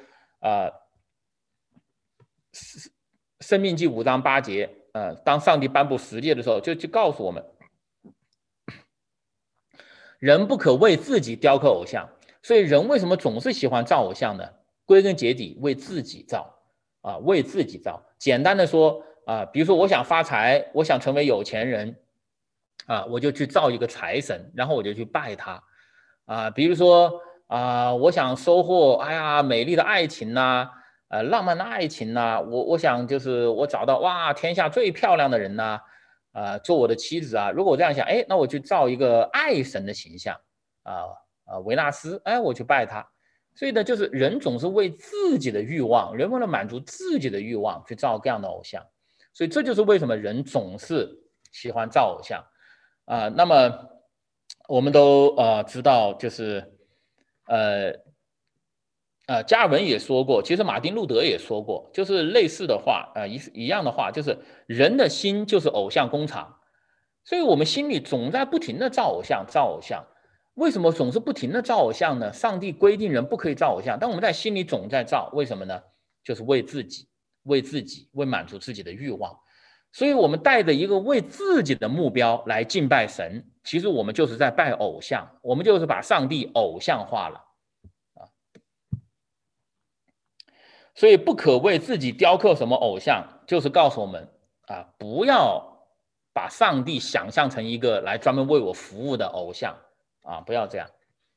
申命记5章8节当上帝颁布10诫的时候，就告诉我们，人不可为自己雕刻偶像。所以人为什么总是喜欢造偶像呢？归根结底为自己造为自己造。简单的说比如说我想发财，我想成为有钱人我就去造一个财神，然后我就去拜他比如说我想收获美丽的爱情浪漫的爱情我想就是我找到哇天下最漂亮的人做我的妻子如果我这样想，那我去造一个爱神的形象维纳斯，我去拜他。所以呢，就是人总是为自己的欲望，人为了满足自己的欲望去造各样的偶像。所以这就是为什么人总是喜欢造偶像那么我们都知道，就是加尔文也说过，其实马丁路德也说过，就是类似的话一样的话，就是人的心就是偶像工厂，所以我们心里总在不停的造偶像。为什么总是不停的造偶像呢？上帝规定人不可以造偶像，但我们在心里总在造，为什么呢？就是为自己，为满足自己的欲望。所以我们带着一个为自己的目标来敬拜神，其实我们就是在拜偶像，我们就是把上帝偶像化了所以不可为自己雕刻什么偶像，就是告诉我们不要把上帝想象成一个来专门为我服务的偶像不要这样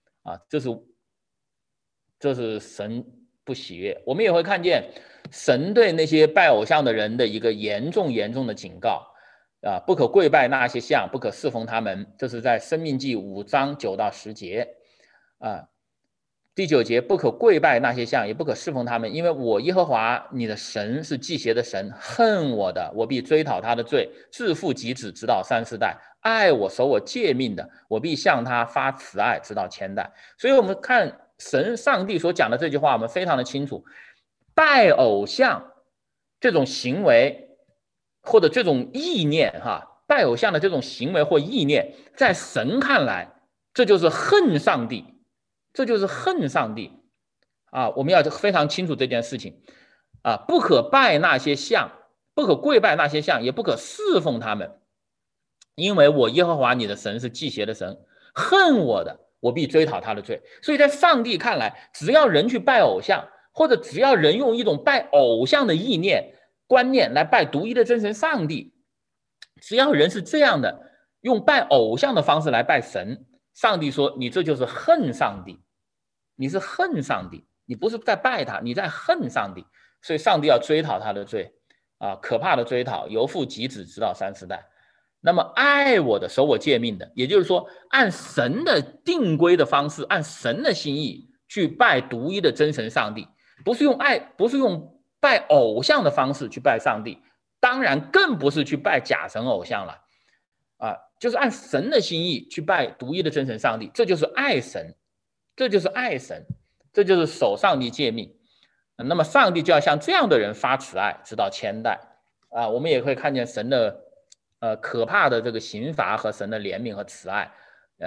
这是神不喜悦。我们也会看见神对那些拜偶像的人的一个严重的警告不可跪拜那些像，不可侍奉他们，这是在申命记5章9到10节第9节，不可跪拜那些像，也不可侍奉他们，因为我耶和华你的神是忌邪的神，恨我的，我必追讨他的罪，自父及子，直到3、4代；爱我、守我诫命的，我必向他发慈爱，直到千代。所以我们看神上帝所讲的这句话，我们非常的清楚，拜偶像这种行为或者这种意念，拜偶像的这种行为或意念，在神看来，这就是恨上帝。这就是恨上帝啊！我们要非常清楚这件事情啊！不可拜那些像，不可跪拜那些像，也不可侍奉他们，因为我耶和华你的神是忌邪的神，恨我的，我必追讨他的罪。所以在上帝看来，只要人去拜偶像，或者只要人用一种拜偶像的意念、观念来拜独一的真神上帝，只要人是这样的，用拜偶像的方式来拜神，上帝说你这就是恨上帝。你是恨上帝，你不是在拜他，你在恨上帝，所以上帝要追讨他的罪啊，可怕的追讨，由父及子，直到3、4代。那么爱我的，守我诫命的，也就是说，按神的定规的方式，按神的心意去拜独一的真神上帝，不是用拜偶像的方式去拜上帝，当然更不是去拜假神偶像了啊，就是按神的心意去拜独一的真神上帝，这就是爱神。这就是爱神，这就是守上帝诫命。那么上帝就要向这样的人发慈爱，直到千代啊。我们也会看见神的可怕的这个刑罚和神的怜悯和慈爱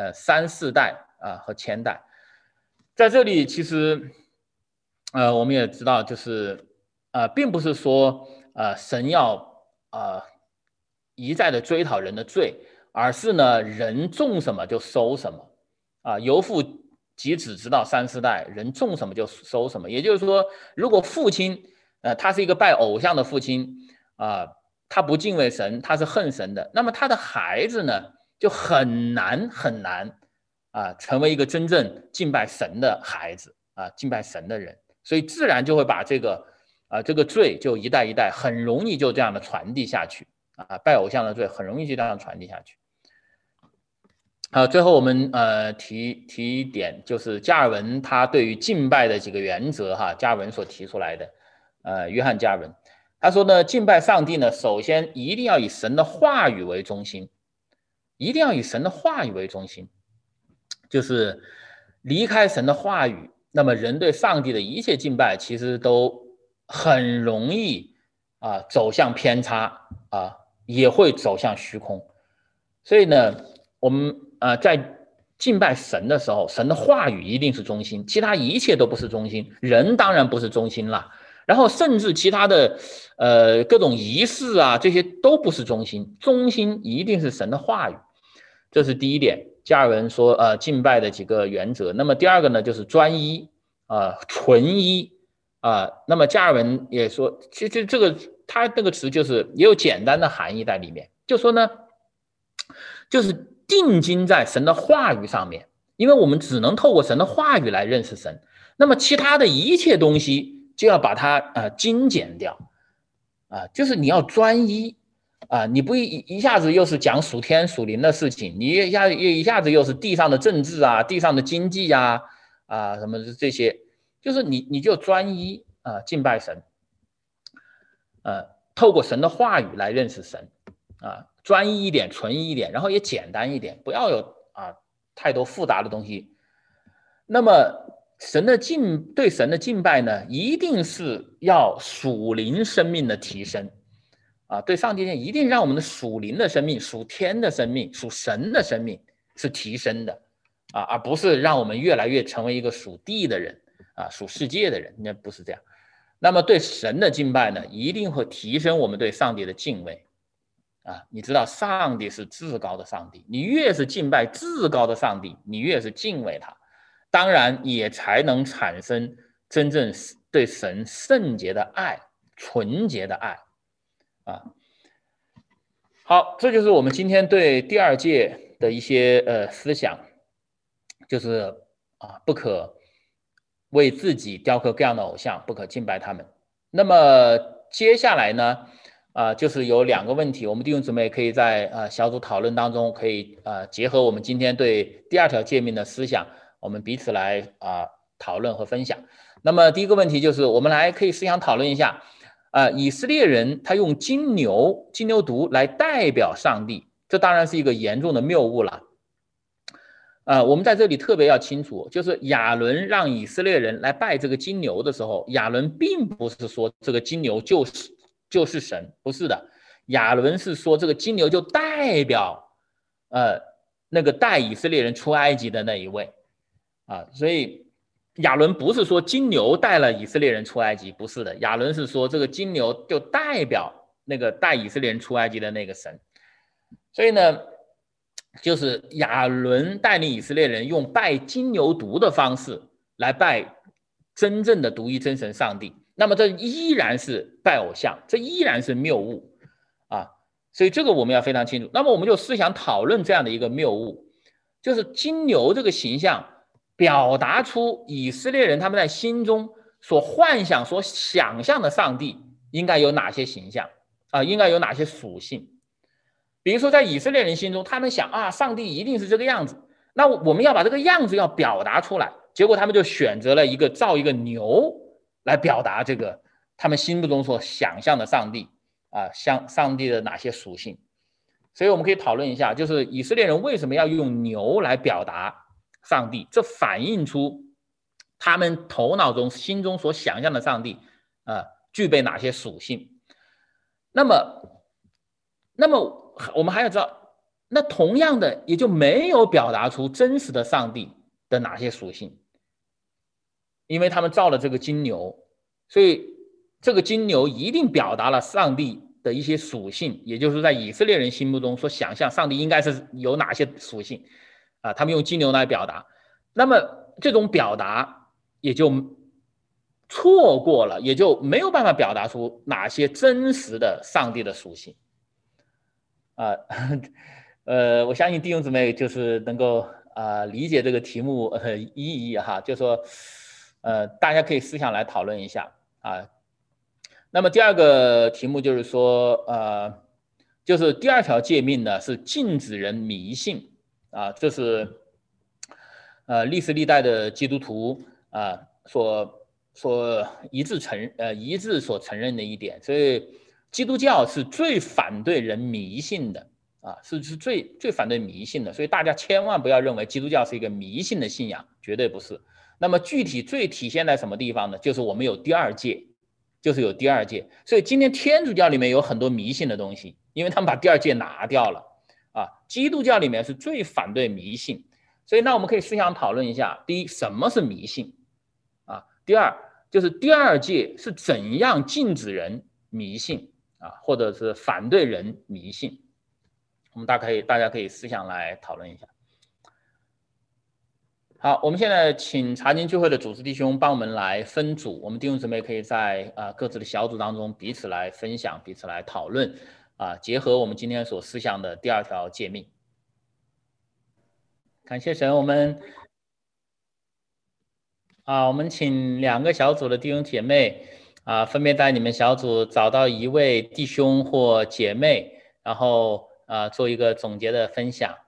，3、4代啊和千代。在这里其实我们也知道，就是并不是说神要一再的追讨人的罪，而是呢人种什么就收什么啊，由父及子，直到3、4代，人种什么就收什么。也就是说，如果父亲他是一个拜偶像的父亲他不敬畏神，他是恨神的，那么他的孩子呢就很难成为一个真正敬拜神的孩子敬拜神的人，所以自然就会把这个罪就一代一代很容易就这样的传递下去拜偶像的罪很容易就这样传递下去。最后我们提一点，就是加尔文他对于敬拜的几个原则加尔文所提出来的约翰加尔文他说呢，敬拜上帝呢，首先一定要以神的话语为中心，一定要以神的话语为中心，就是离开神的话语，那么人对上帝的一切敬拜其实都很容易走向偏差也会走向虚空。所以呢，我们在敬拜神的时候，神的话语一定是中心，其他一切都不是中心，人当然不是中心了，然后甚至其他的各种仪式这些都不是中心，中心一定是神的话语。这是第一点，加尔文说敬拜的几个原则。那么第二个呢，就是专一纯一那么加尔文也说，其实这个他这个词就是也有简单的含义在里面，就说呢，就是定睛在神的话语上面，因为我们只能透过神的话语来认识神，那么其他的一切东西就要把它精简掉就是你要专一你不一下子又是讲属天属灵的事情，你一下子又是地上的政治地上的经济什么这些，就是你就专一敬拜神透过神的话语来认识神专一一点，纯一一点，然后也简单一点，不要有太多复杂的东西。那么对神的敬拜呢，一定是要属灵生命的提升对上帝一定让我们的属灵的生命、属天的生命、属神的生命是提升的而不是让我们越来越成为一个属地的人属世界的人，那不是这样。那么对神的敬拜呢，一定会提升我们对上帝的敬畏你知道上帝是至高的上帝，你越是敬拜至高的上帝，你越是敬畏他，当然也才能产生真正对神圣洁的爱、纯洁的爱好，这就是我们今天对第2诫的一些思想，就是不可为自己雕刻各样的偶像，不可敬拜他们。那么接下来呢就是有2个问题，我们弟兄姊妹可以在小组讨论当中可以结合我们今天对第2条诫命的思想，我们彼此来讨论和分享。那么第一个问题就是，我们可以思想讨论一下，以色列人他用金牛犊来代表上帝，这当然是一个严重的谬误了。我们在这里特别要清楚，就是亚伦让以色列人来拜这个金牛的时候，亚伦并不是说这个金牛就是神，不是的。亚伦是说这个金牛就代表那个带以色列人出埃及的那一位所以亚伦不是说金牛带了以色列人出埃及，不是的。亚伦是说这个金牛就代表那个带以色列人出埃及的那个神。所以呢，就是亚伦带领以色列人用拜金牛犊的方式来拜真正的独一真神上帝，那么这依然是拜偶像，这依然是谬误所以这个我们要非常清楚。那么我们就思想讨论这样的一个谬误，就是金牛这个形象表达出以色列人他们在心中所幻想所想象的上帝应该有哪些形象应该有哪些属性。比如说在以色列人心中，他们想上帝一定是这个样子，那我们要把这个样子要表达出来，结果他们就选择了造一个牛来表达这个他们心目中所想象的上帝像上帝的哪些属性。所以我们可以讨论一下，就是以色列人为什么要用牛来表达上帝，这反映出他们头脑中心中所想象的上帝具备哪些属性。那么我们还要知道，那同样的也就没有表达出真实的上帝的哪些属性，因为他们造了这个金牛，所以这个金牛一定表达了上帝的一些属性，也就是在以色列人心目中所想象上帝应该是有哪些属性他们用金牛来表达，那么这种表达也就错过了，也就没有办法表达出哪些真实的上帝的属性我相信弟兄姊妹就是能够理解这个题目意义哈，就是说大家可以思想来讨论一下那么第二个题目就是说就是第二条诫命呢是禁止人迷信这是历史历代的基督徒所一致所承认的一点，所以基督教是最反对人迷信的是最反对迷信的，所以大家千万不要认为基督教是一个迷信的信仰，绝对不是。那么具体最体现在什么地方呢？就是我们有第二诫，所以今天天主教里面有很多迷信的东西，因为他们把第二诫拿掉了基督教里面是最反对迷信，所以那我们可以思想讨论一下，第一，什么是迷信第二，就是第二诫是怎样禁止人迷信或者是反对人迷信，我们大家可以思想来讨论一下。好，我们现在请查经聚会的组织弟兄帮我们来分组，我们弟兄姊妹可以在各自的小组当中彼此来分享，彼此来讨论结合我们今天所思想的第二条诫命。感谢神，我们请两个小组的弟兄姐妹分别在你们小组找到一位弟兄或姐妹，然后做一个总结的分享。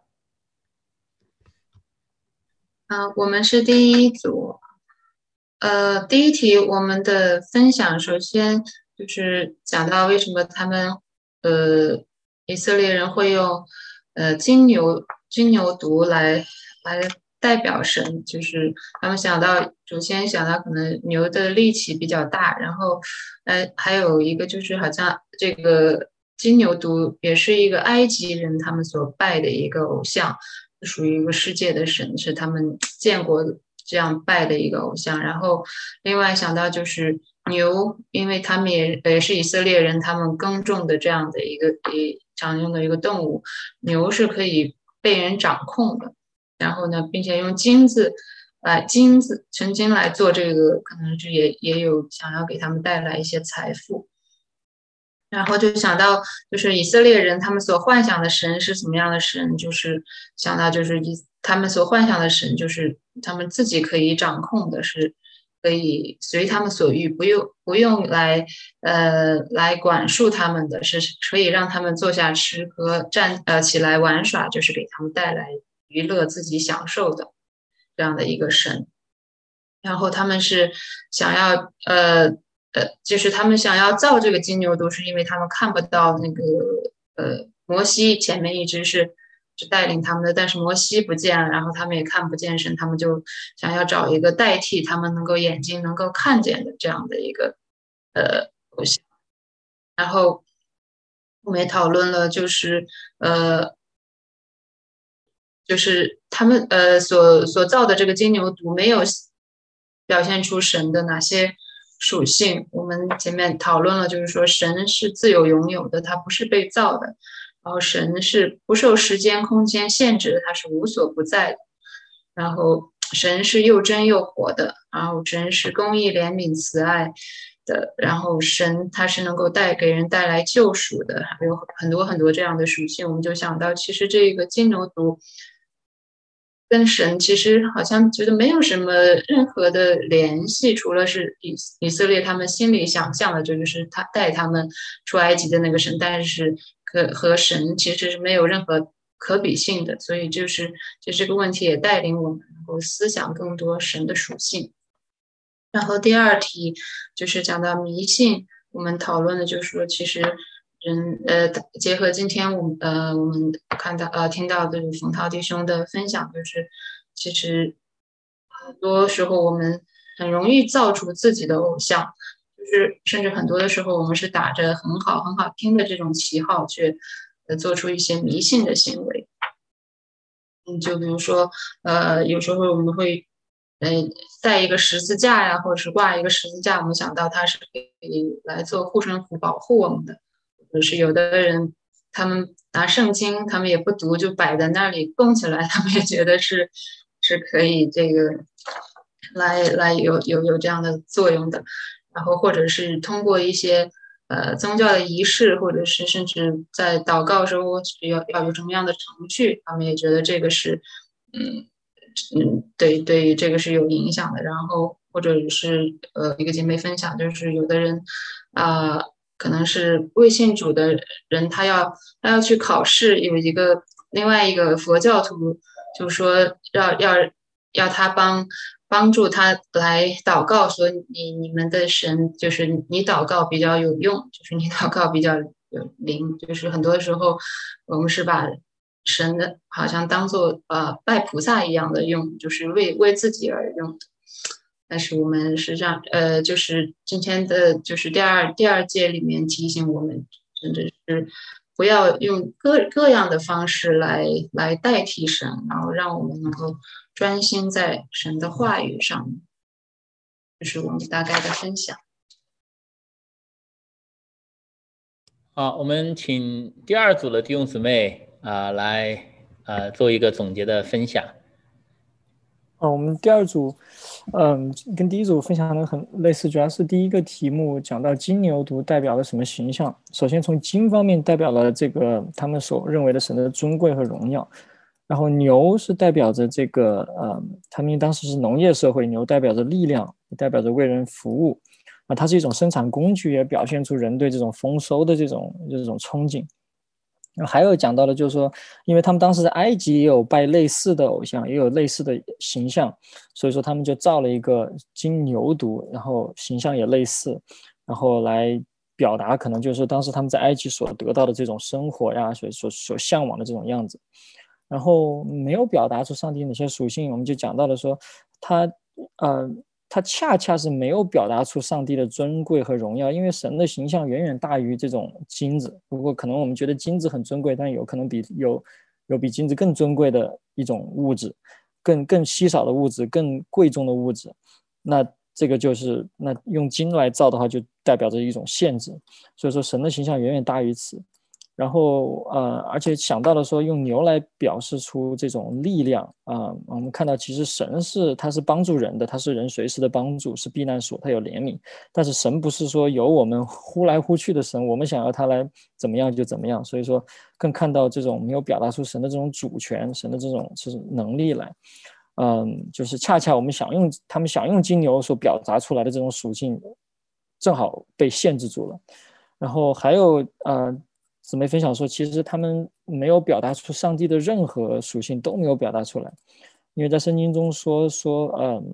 我们是第一组。第一题我们的分享，首先就是讲到为什么他们以色列人会用金牛犊来代表神，就是他们祖先想到可能牛的力气比较大，然后还有一个就是好像这个金牛犊也是一个埃及人他们所拜的一个偶像，属于一个世界的神，是他们见过这样拜的一个偶像。然后另外想到就是牛，因为他们也是以色列人他们耕种的这样的一个常用的一个动物，牛是可以被人掌控的。然后呢，并且用金子纯金来做这个，可能是也有想要给他们带来一些财富。然后就想到，就是以色列人他们所幻想的神是什么样的神，就是想到就是他们所幻想的神，就是他们自己可以掌控的，是可以随他们所欲，不用来管束他们的，是可以让他们坐下吃喝，起来玩耍，就是给他们带来娱乐，自己享受的这样的一个神。 然后他们是想要就是他们想要造这个金牛犊，是因为他们看不到那个摩西前面一直是带领他们的，但是摩西不见，然后他们也看不见神，他们就想要找一个代替他们能够眼睛能够看见的这样的一个偶像。然后我们也讨论了，呃就是他们所造的这个金牛犊没有表现出神的哪些属性。我们前面讨论了，就是说神是自由拥有的，他不是被造的。然后神是不受时间空间限制的，他是无所不在的。然后神是又真又活的，然后神是公义、怜悯、慈爱的，然后神他是能够给人带来救赎的，还有很多很多这样的属性。我们就想到，其实这个金牛犊跟神其实好像觉得没有什么任何的联系，除了是以色列他们心里想象的，这就是他带他们出埃及的那个神，但是和神其实是没有任何可比性的，所以就这个问题也带领我们能够思想更多神的属性。然后第二题就是讲到迷信，我们讨论的就是说，其实结合今天我们听到的冯涛弟兄的分享，就是其实很多时候我们很容易造出自己的偶像，就是甚至很多的时候我们是打着很好很好听的这种旗号去做出一些迷信的行为。就比如说，有时候我们会，呃，带一个十字架呀，或者是挂一个十字架，我们想到它是可以来做护身符保护我们的。或者是有的人，他们拿圣经，他们也不读，就摆在那里供起来，他们也觉得是可以这个来有这样的作用的。然后或者是通过一些宗教的仪式，或者是甚至在祷告时候要有什么样的程序，他们也觉得这个是嗯对这个是有影响的。然后或者是一个姐妹分享，就是有的人可能是未信主的人，他要去考试，有另外一个佛教徒就说要他帮助他来祷告，说你们的神就是你祷告比较有用，就是你祷告比较有灵，就是很多时候我们是把神的好像当做拜菩萨一样的用，就是为自己而用的。但是我们实际上就是今天的就是第二届里面提醒我们，真的是不要用各样的方式来代替神，然后让我们能够专心在神的话语上面。这是我们大概的分享。 好，我们请第二组的弟兄姊妹来做一个总结的分享。 我们第二组，跟第一组分享的很类似，主要是第一个题目讲到金牛犊代表了什么形象。首先从金方面代表了这个他们所认为的神的尊贵和荣耀，然后牛是代表着这个他们当时是农业社会，牛代表着力量，也代表着为人服务，它是一种生产工具，也表现出人对这种丰收的这种憧憬。还有讲到的就是说，因为他们当时在埃及也有拜类似的偶像，也有类似的形象，所以说他们就造了一个金牛犊，然后形象也类似，然后来表达可能就是当时他们在埃及所得到的这种生活呀，所向往的这种样子。然后没有表达出上帝哪些属性，我们就讲到了说它恰恰是没有表达出上帝的尊贵和荣耀，因为神的形象远远大于这种金子。不过可能我们觉得金子很尊贵，但有可能有比金子更尊贵的一种物质，更稀少的物质，更贵重的物质。那这个就是那用金来造的话，就代表着一种限制。所以说神的形象远远大于此。然后而且想到了说用牛来表示出这种力量我们看到其实神他是帮助人的，他是人随时的帮助，是避难所，他有怜悯。但是神不是说由我们呼来呼去的神，我们想要他来怎么样就怎么样。所以说更看到这种没有表达出神的这种主权，神的这种能力来。就是恰恰他们想用金牛所表达出来的这种属性，正好被限制住了。然后还有姊妹分享说，其实他们没有表达出上帝的任何属性，都没有表达出来。因为在圣经中说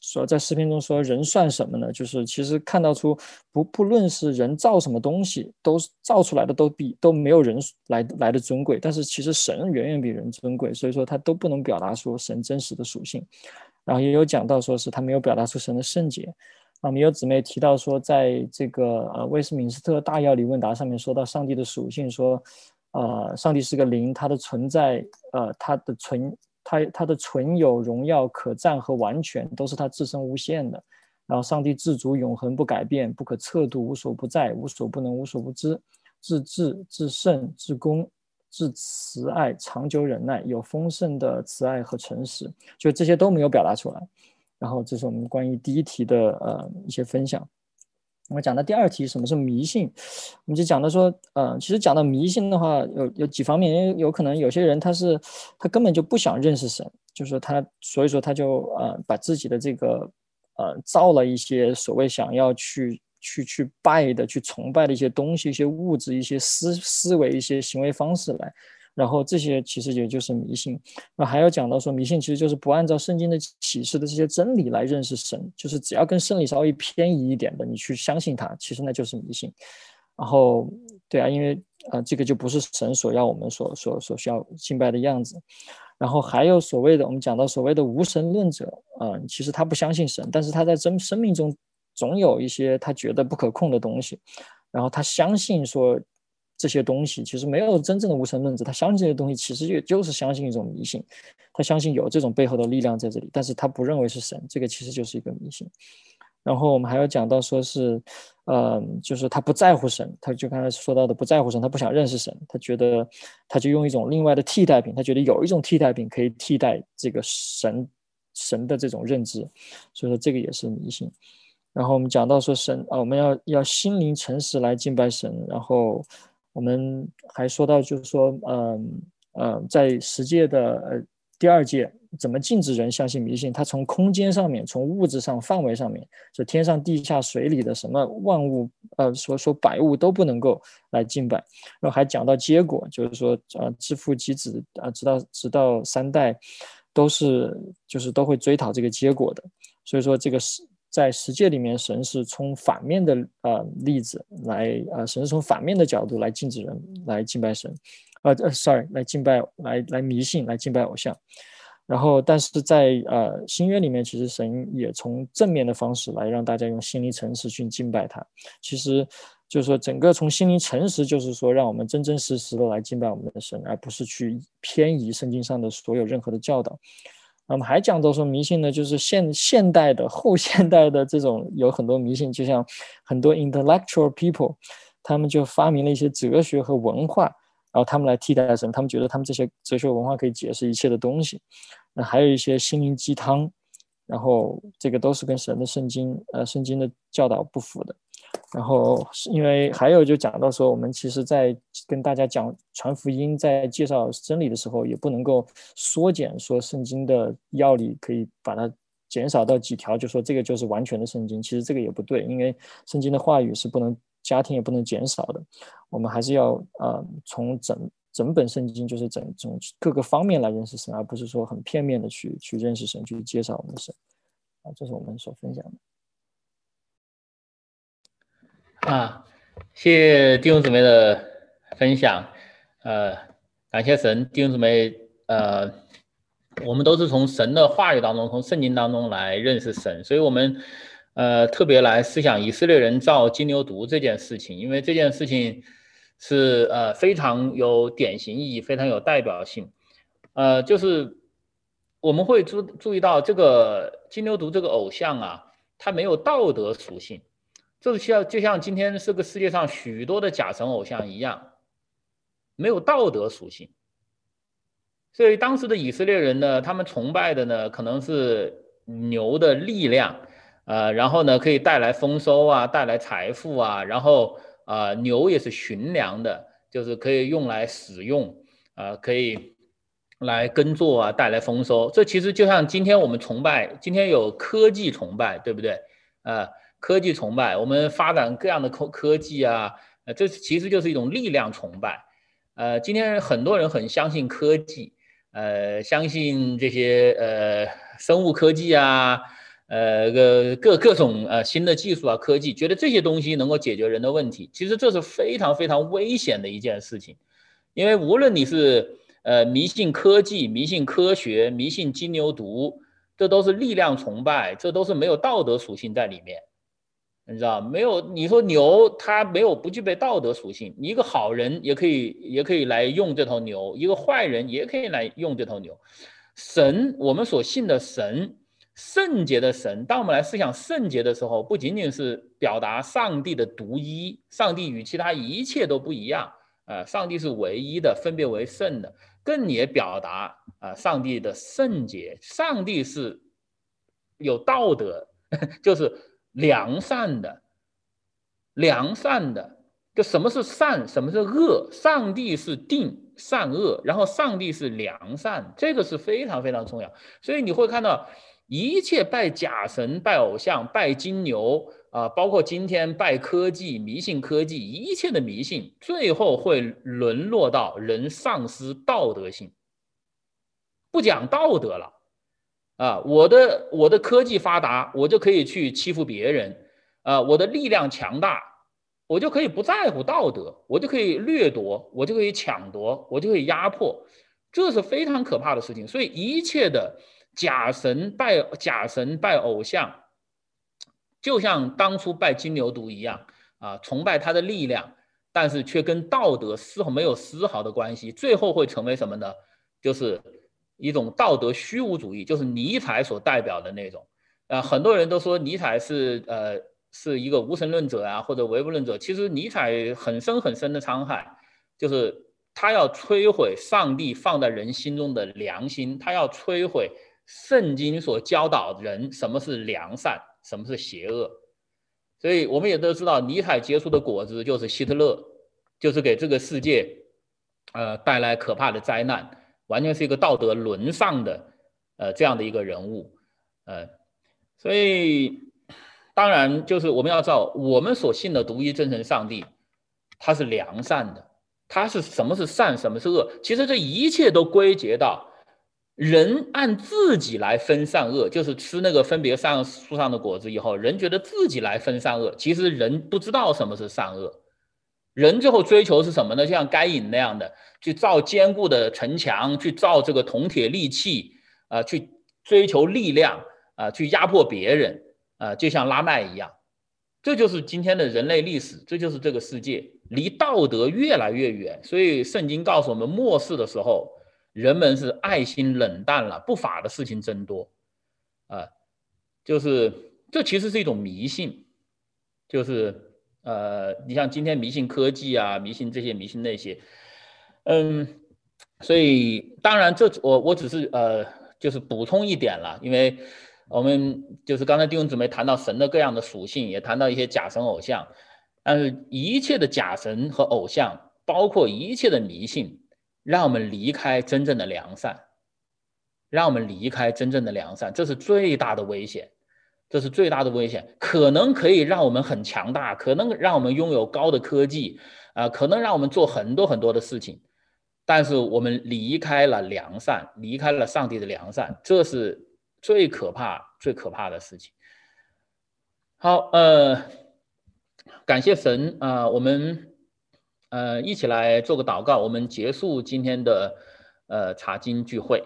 说在诗篇中说人算什么呢？就是其实看到出不论是人造什么东西，都造出来的都没有人来的尊贵，但是其实神远远比人尊贵，所以说他都不能表达出神真实的属性。然后也有讲到说是他没有表达出神的圣洁。也有姊妹提到说，在这个威斯敏斯特大要理问答上面说到上帝的属性，说上帝是个灵，他的存在他的存有、荣耀、可赞和完全都是他自身无限的。然后上帝自主、永恒、不改变、不可测度、无所不在、无所不能、无所不知、至智、至圣、至公、至慈爱、长久忍耐，有丰盛的慈爱和诚实，就这些都没有表达出来。然后这是我们关于第一题的一些分享。我们讲到第二题，什么是迷信？我们就讲到说，其实讲到迷信的话，有几方面，有可能有些人他根本就不想认识神，就是所以说他就把自己的这个造了一些所谓想要去拜的、去崇拜的一些东西、一些物质、一些思维、一些行为方式来。然后这些其实也就是迷信。那还有讲到说，迷信其实就是不按照圣经的启示的这些真理来认识神，就是只要跟真理稍微偏移一点的，你去相信它，其实那就是迷信。然后对啊，因为这个就不是神所要我们所需要敬拜的样子。然后还有所谓的我们讲到所谓的无神论者，其实他不相信神，但是他在生命中总有一些他觉得不可控的东西，然后他相信说这些东西其实没有真正的无神论者，他相信这些东西其实也就是相信一种迷信，他相信有这种背后的力量在这里，但是他不认为是神，这个其实就是一个迷信。然后我们还有讲到说是就是他不在乎神，他就刚才说到的不在乎神，他不想认识神，他觉得他就用一种另外的替代品，他觉得有一种替代品可以替代这个神的这种认知，所以说这个也是迷信。然后我们讲到说神我们要心灵诚实来敬拜神。然后我们还说到就是说在十诫的第二诫怎么禁止人相信迷信，他从空间上面，从物质上范围上面，就天上地下水里的什么万物说百物都不能够来敬拜。然后还讲到结果，就是说自父及子直到三代都会追讨这个结果的。所以说这个是在十诫里面，神是从反面的例子来神是从反面的角度来禁止人来敬拜神来敬拜来迷信，来敬拜偶像。然后但是在新约里面，其实神也从正面的方式来让大家用心灵诚实去敬拜他。其实就是说整个从心灵诚实，就是说让我们真真实实的来敬拜我们的神，而不是去偏移圣经上的所有任何的教导。我们还讲到说迷信呢，就是现代的后现代的这种有很多迷信，就像很多 intellectual people， 他们就发明了一些哲学和文化，然后他们来替代神，他们觉得他们这些哲学文化可以解释一切的东西。那还有一些心灵鸡汤，然后这个都是跟神的圣经的教导不符的。然后因为还有就讲到说，我们其实在跟大家讲传福音，在介绍真理的时候，也不能够缩减说圣经的要理可以把它减少到几条，就说这个就是完全的圣经。其实这个也不对，因为圣经的话语是不能加添也不能减少的。我们还是要从整本圣经，就是整各个方面来认识神，而不是说很片面的去认识神，去介绍我们的神。这是我们所分享的。 谢谢弟兄姊妹的分享，感谢神，弟兄姊妹，我们都是从神的话语当中，从圣经当中来认识神，所以我们特别来思想以色列人造金牛犊这件事情，因为这件事情是非常有典型意义，非常有代表性，就是我们会注意到这个金牛犊这个偶像啊，它没有道德属性。就像今天这个世界上许多的假神偶像一样，没有道德属性。所以当时的以色列人呢，他们崇拜的呢，可能是牛的力量，然后呢可以带来丰收啊，带来财富啊，然后牛也是驯良的，就是可以用来使用，可以来耕作啊，带来丰收。这其实就像今天我们崇拜，今天有科技崇拜，对不对？科技崇拜，我们发展各样的科技啊，这其实就是一种力量崇拜。今天很多人很相信科技，相信这些生物科技啊， 各种新的技术啊科技，觉得这些东西能够解决人的问题，其实这是非常非常危险的一件事情，因为无论你是迷信科技、迷信科学、迷信金牛犊，这都是力量崇拜，这都是没有道德属性在里面。你知道没有？你说牛它不具备道德属性，你一个好人也可以来用这头牛，一个坏人也可以来用这头牛。神，我们所信的神，圣洁的神，当我们来思想圣洁的时候，不仅仅是表达上帝的独一，上帝与其他一切都不一样，上帝是唯一的，分别为圣的，更也表达上帝的圣洁，上帝是有道德，就是良善的，就什么是善，什么是恶？上帝是定善恶，然后上帝是良善，这个是非常非常重要。所以你会看到，一切拜假神、拜偶像、拜金牛包括今天拜科技、迷信科技，一切的迷信，最后会沦落到人丧失道德性，不讲道德了。我的科技发达，我就可以去欺负别人，我的力量强大，我就可以不在乎道德，我就可以掠夺，我就可以抢夺，我就可以压迫，这是非常可怕的事情。所以一切的假神拜偶像，就像当初拜金牛犊一样崇拜他的力量，但是却跟道德没有丝毫的关系，最后会成为什么呢？就是一种道德虚无主义，就是尼采所代表的那种。很多人都说尼采是一个无神论者或者唯物论者。其实尼采很深很深的伤害，就是他要摧毁上帝放在人心中的良心，他要摧毁圣经所教导人什么是良善，什么是邪恶。所以我们也都知道，尼采结出的果子就是希特勒，就是给这个世界带来可怕的灾难，完全是一个道德沦丧的这样的一个人物。所以当然就是我们要知道，我们所信的独一真神上帝，他是良善的，他是什么是善，什么是恶，其实这一切都归结到人按自己来分善恶，就是吃那个分别善恶树上的果子以后，人觉得自己来分善恶，其实人不知道什么是善恶。人最后追求是什么呢？就像该隐那样的，去造坚固的城墙，去造这个铜铁利器去追求力量去压迫别人就像拉麦一样。这就是今天的人类历史，这就是这个世界离道德越来越远。所以圣经告诉我们，末世的时候人们是爱心冷淡了，不法的事情增多就是这其实是一种迷信，就是你像今天迷信科技迷信这些迷信那些所以当然我只是就是补充一点了，因为我们就是刚才弟兄姊妹谈到神的各样的属性，也谈到一些假神偶像，但是一切的假神和偶像，包括一切的迷信，让我们离开真正的良善，让我们离开真正的良善，这是最大的危险，这是最大的危险。可能可以让我们很强大，可能让我们拥有高的科技可能让我们做很多很多的事情，但是我们离开了良善，离开了上帝的良善，这是最可怕的事情。好感谢神我们一起来做个祷告，我们结束今天的查经聚会。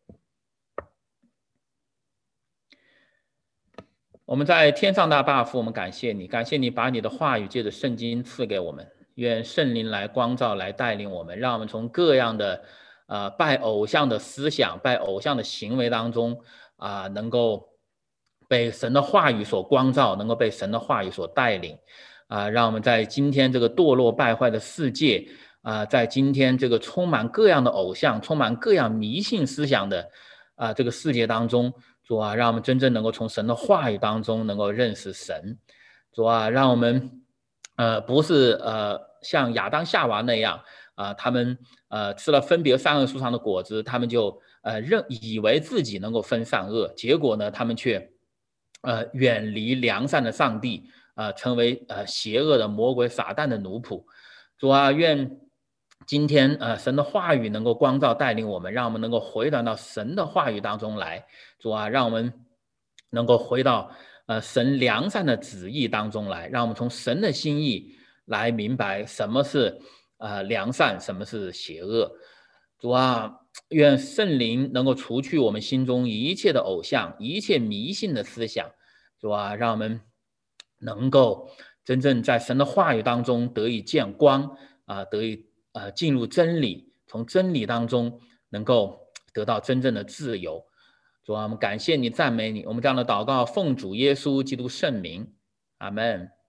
我们在天上大爸父，我们感谢你，感谢你把你的话语借着圣经赐给我们，愿圣灵来光照，来带领我们，让我们从各样的拜偶像的思想、拜偶像的行为当中能够被神的话语所光照，能够被神的话语所带领让我们在今天这个堕落败坏的世界在今天这个充满各样的偶像、充满各样迷信思想的这个世界当中，主让我们真正能够从神的话语当中能够认识神。主让我们不是像亚当夏娃那样他们吃了分别善恶树上的果子，他们就以为自己能够分善恶，结果呢他们却远离良善的上帝成为邪恶的魔鬼撒旦的奴仆。主愿今天神的话语能够光照带领我们，让我们能够回转到神的话语当中来。主让我们能够回到神良善的旨意当中来，让我们从神的心意来明白什么是良善，什么是邪恶。主啊，愿圣灵能够除去我们心中一切的偶像，一切迷信的思想。主啊，让我们能够真正在神的话语当中得以见光得以进入真理，从真理当中能够得到真正的自由。主啊，我们感谢你，赞美你。我们这样的祷告，奉主耶稣基督圣名，阿们。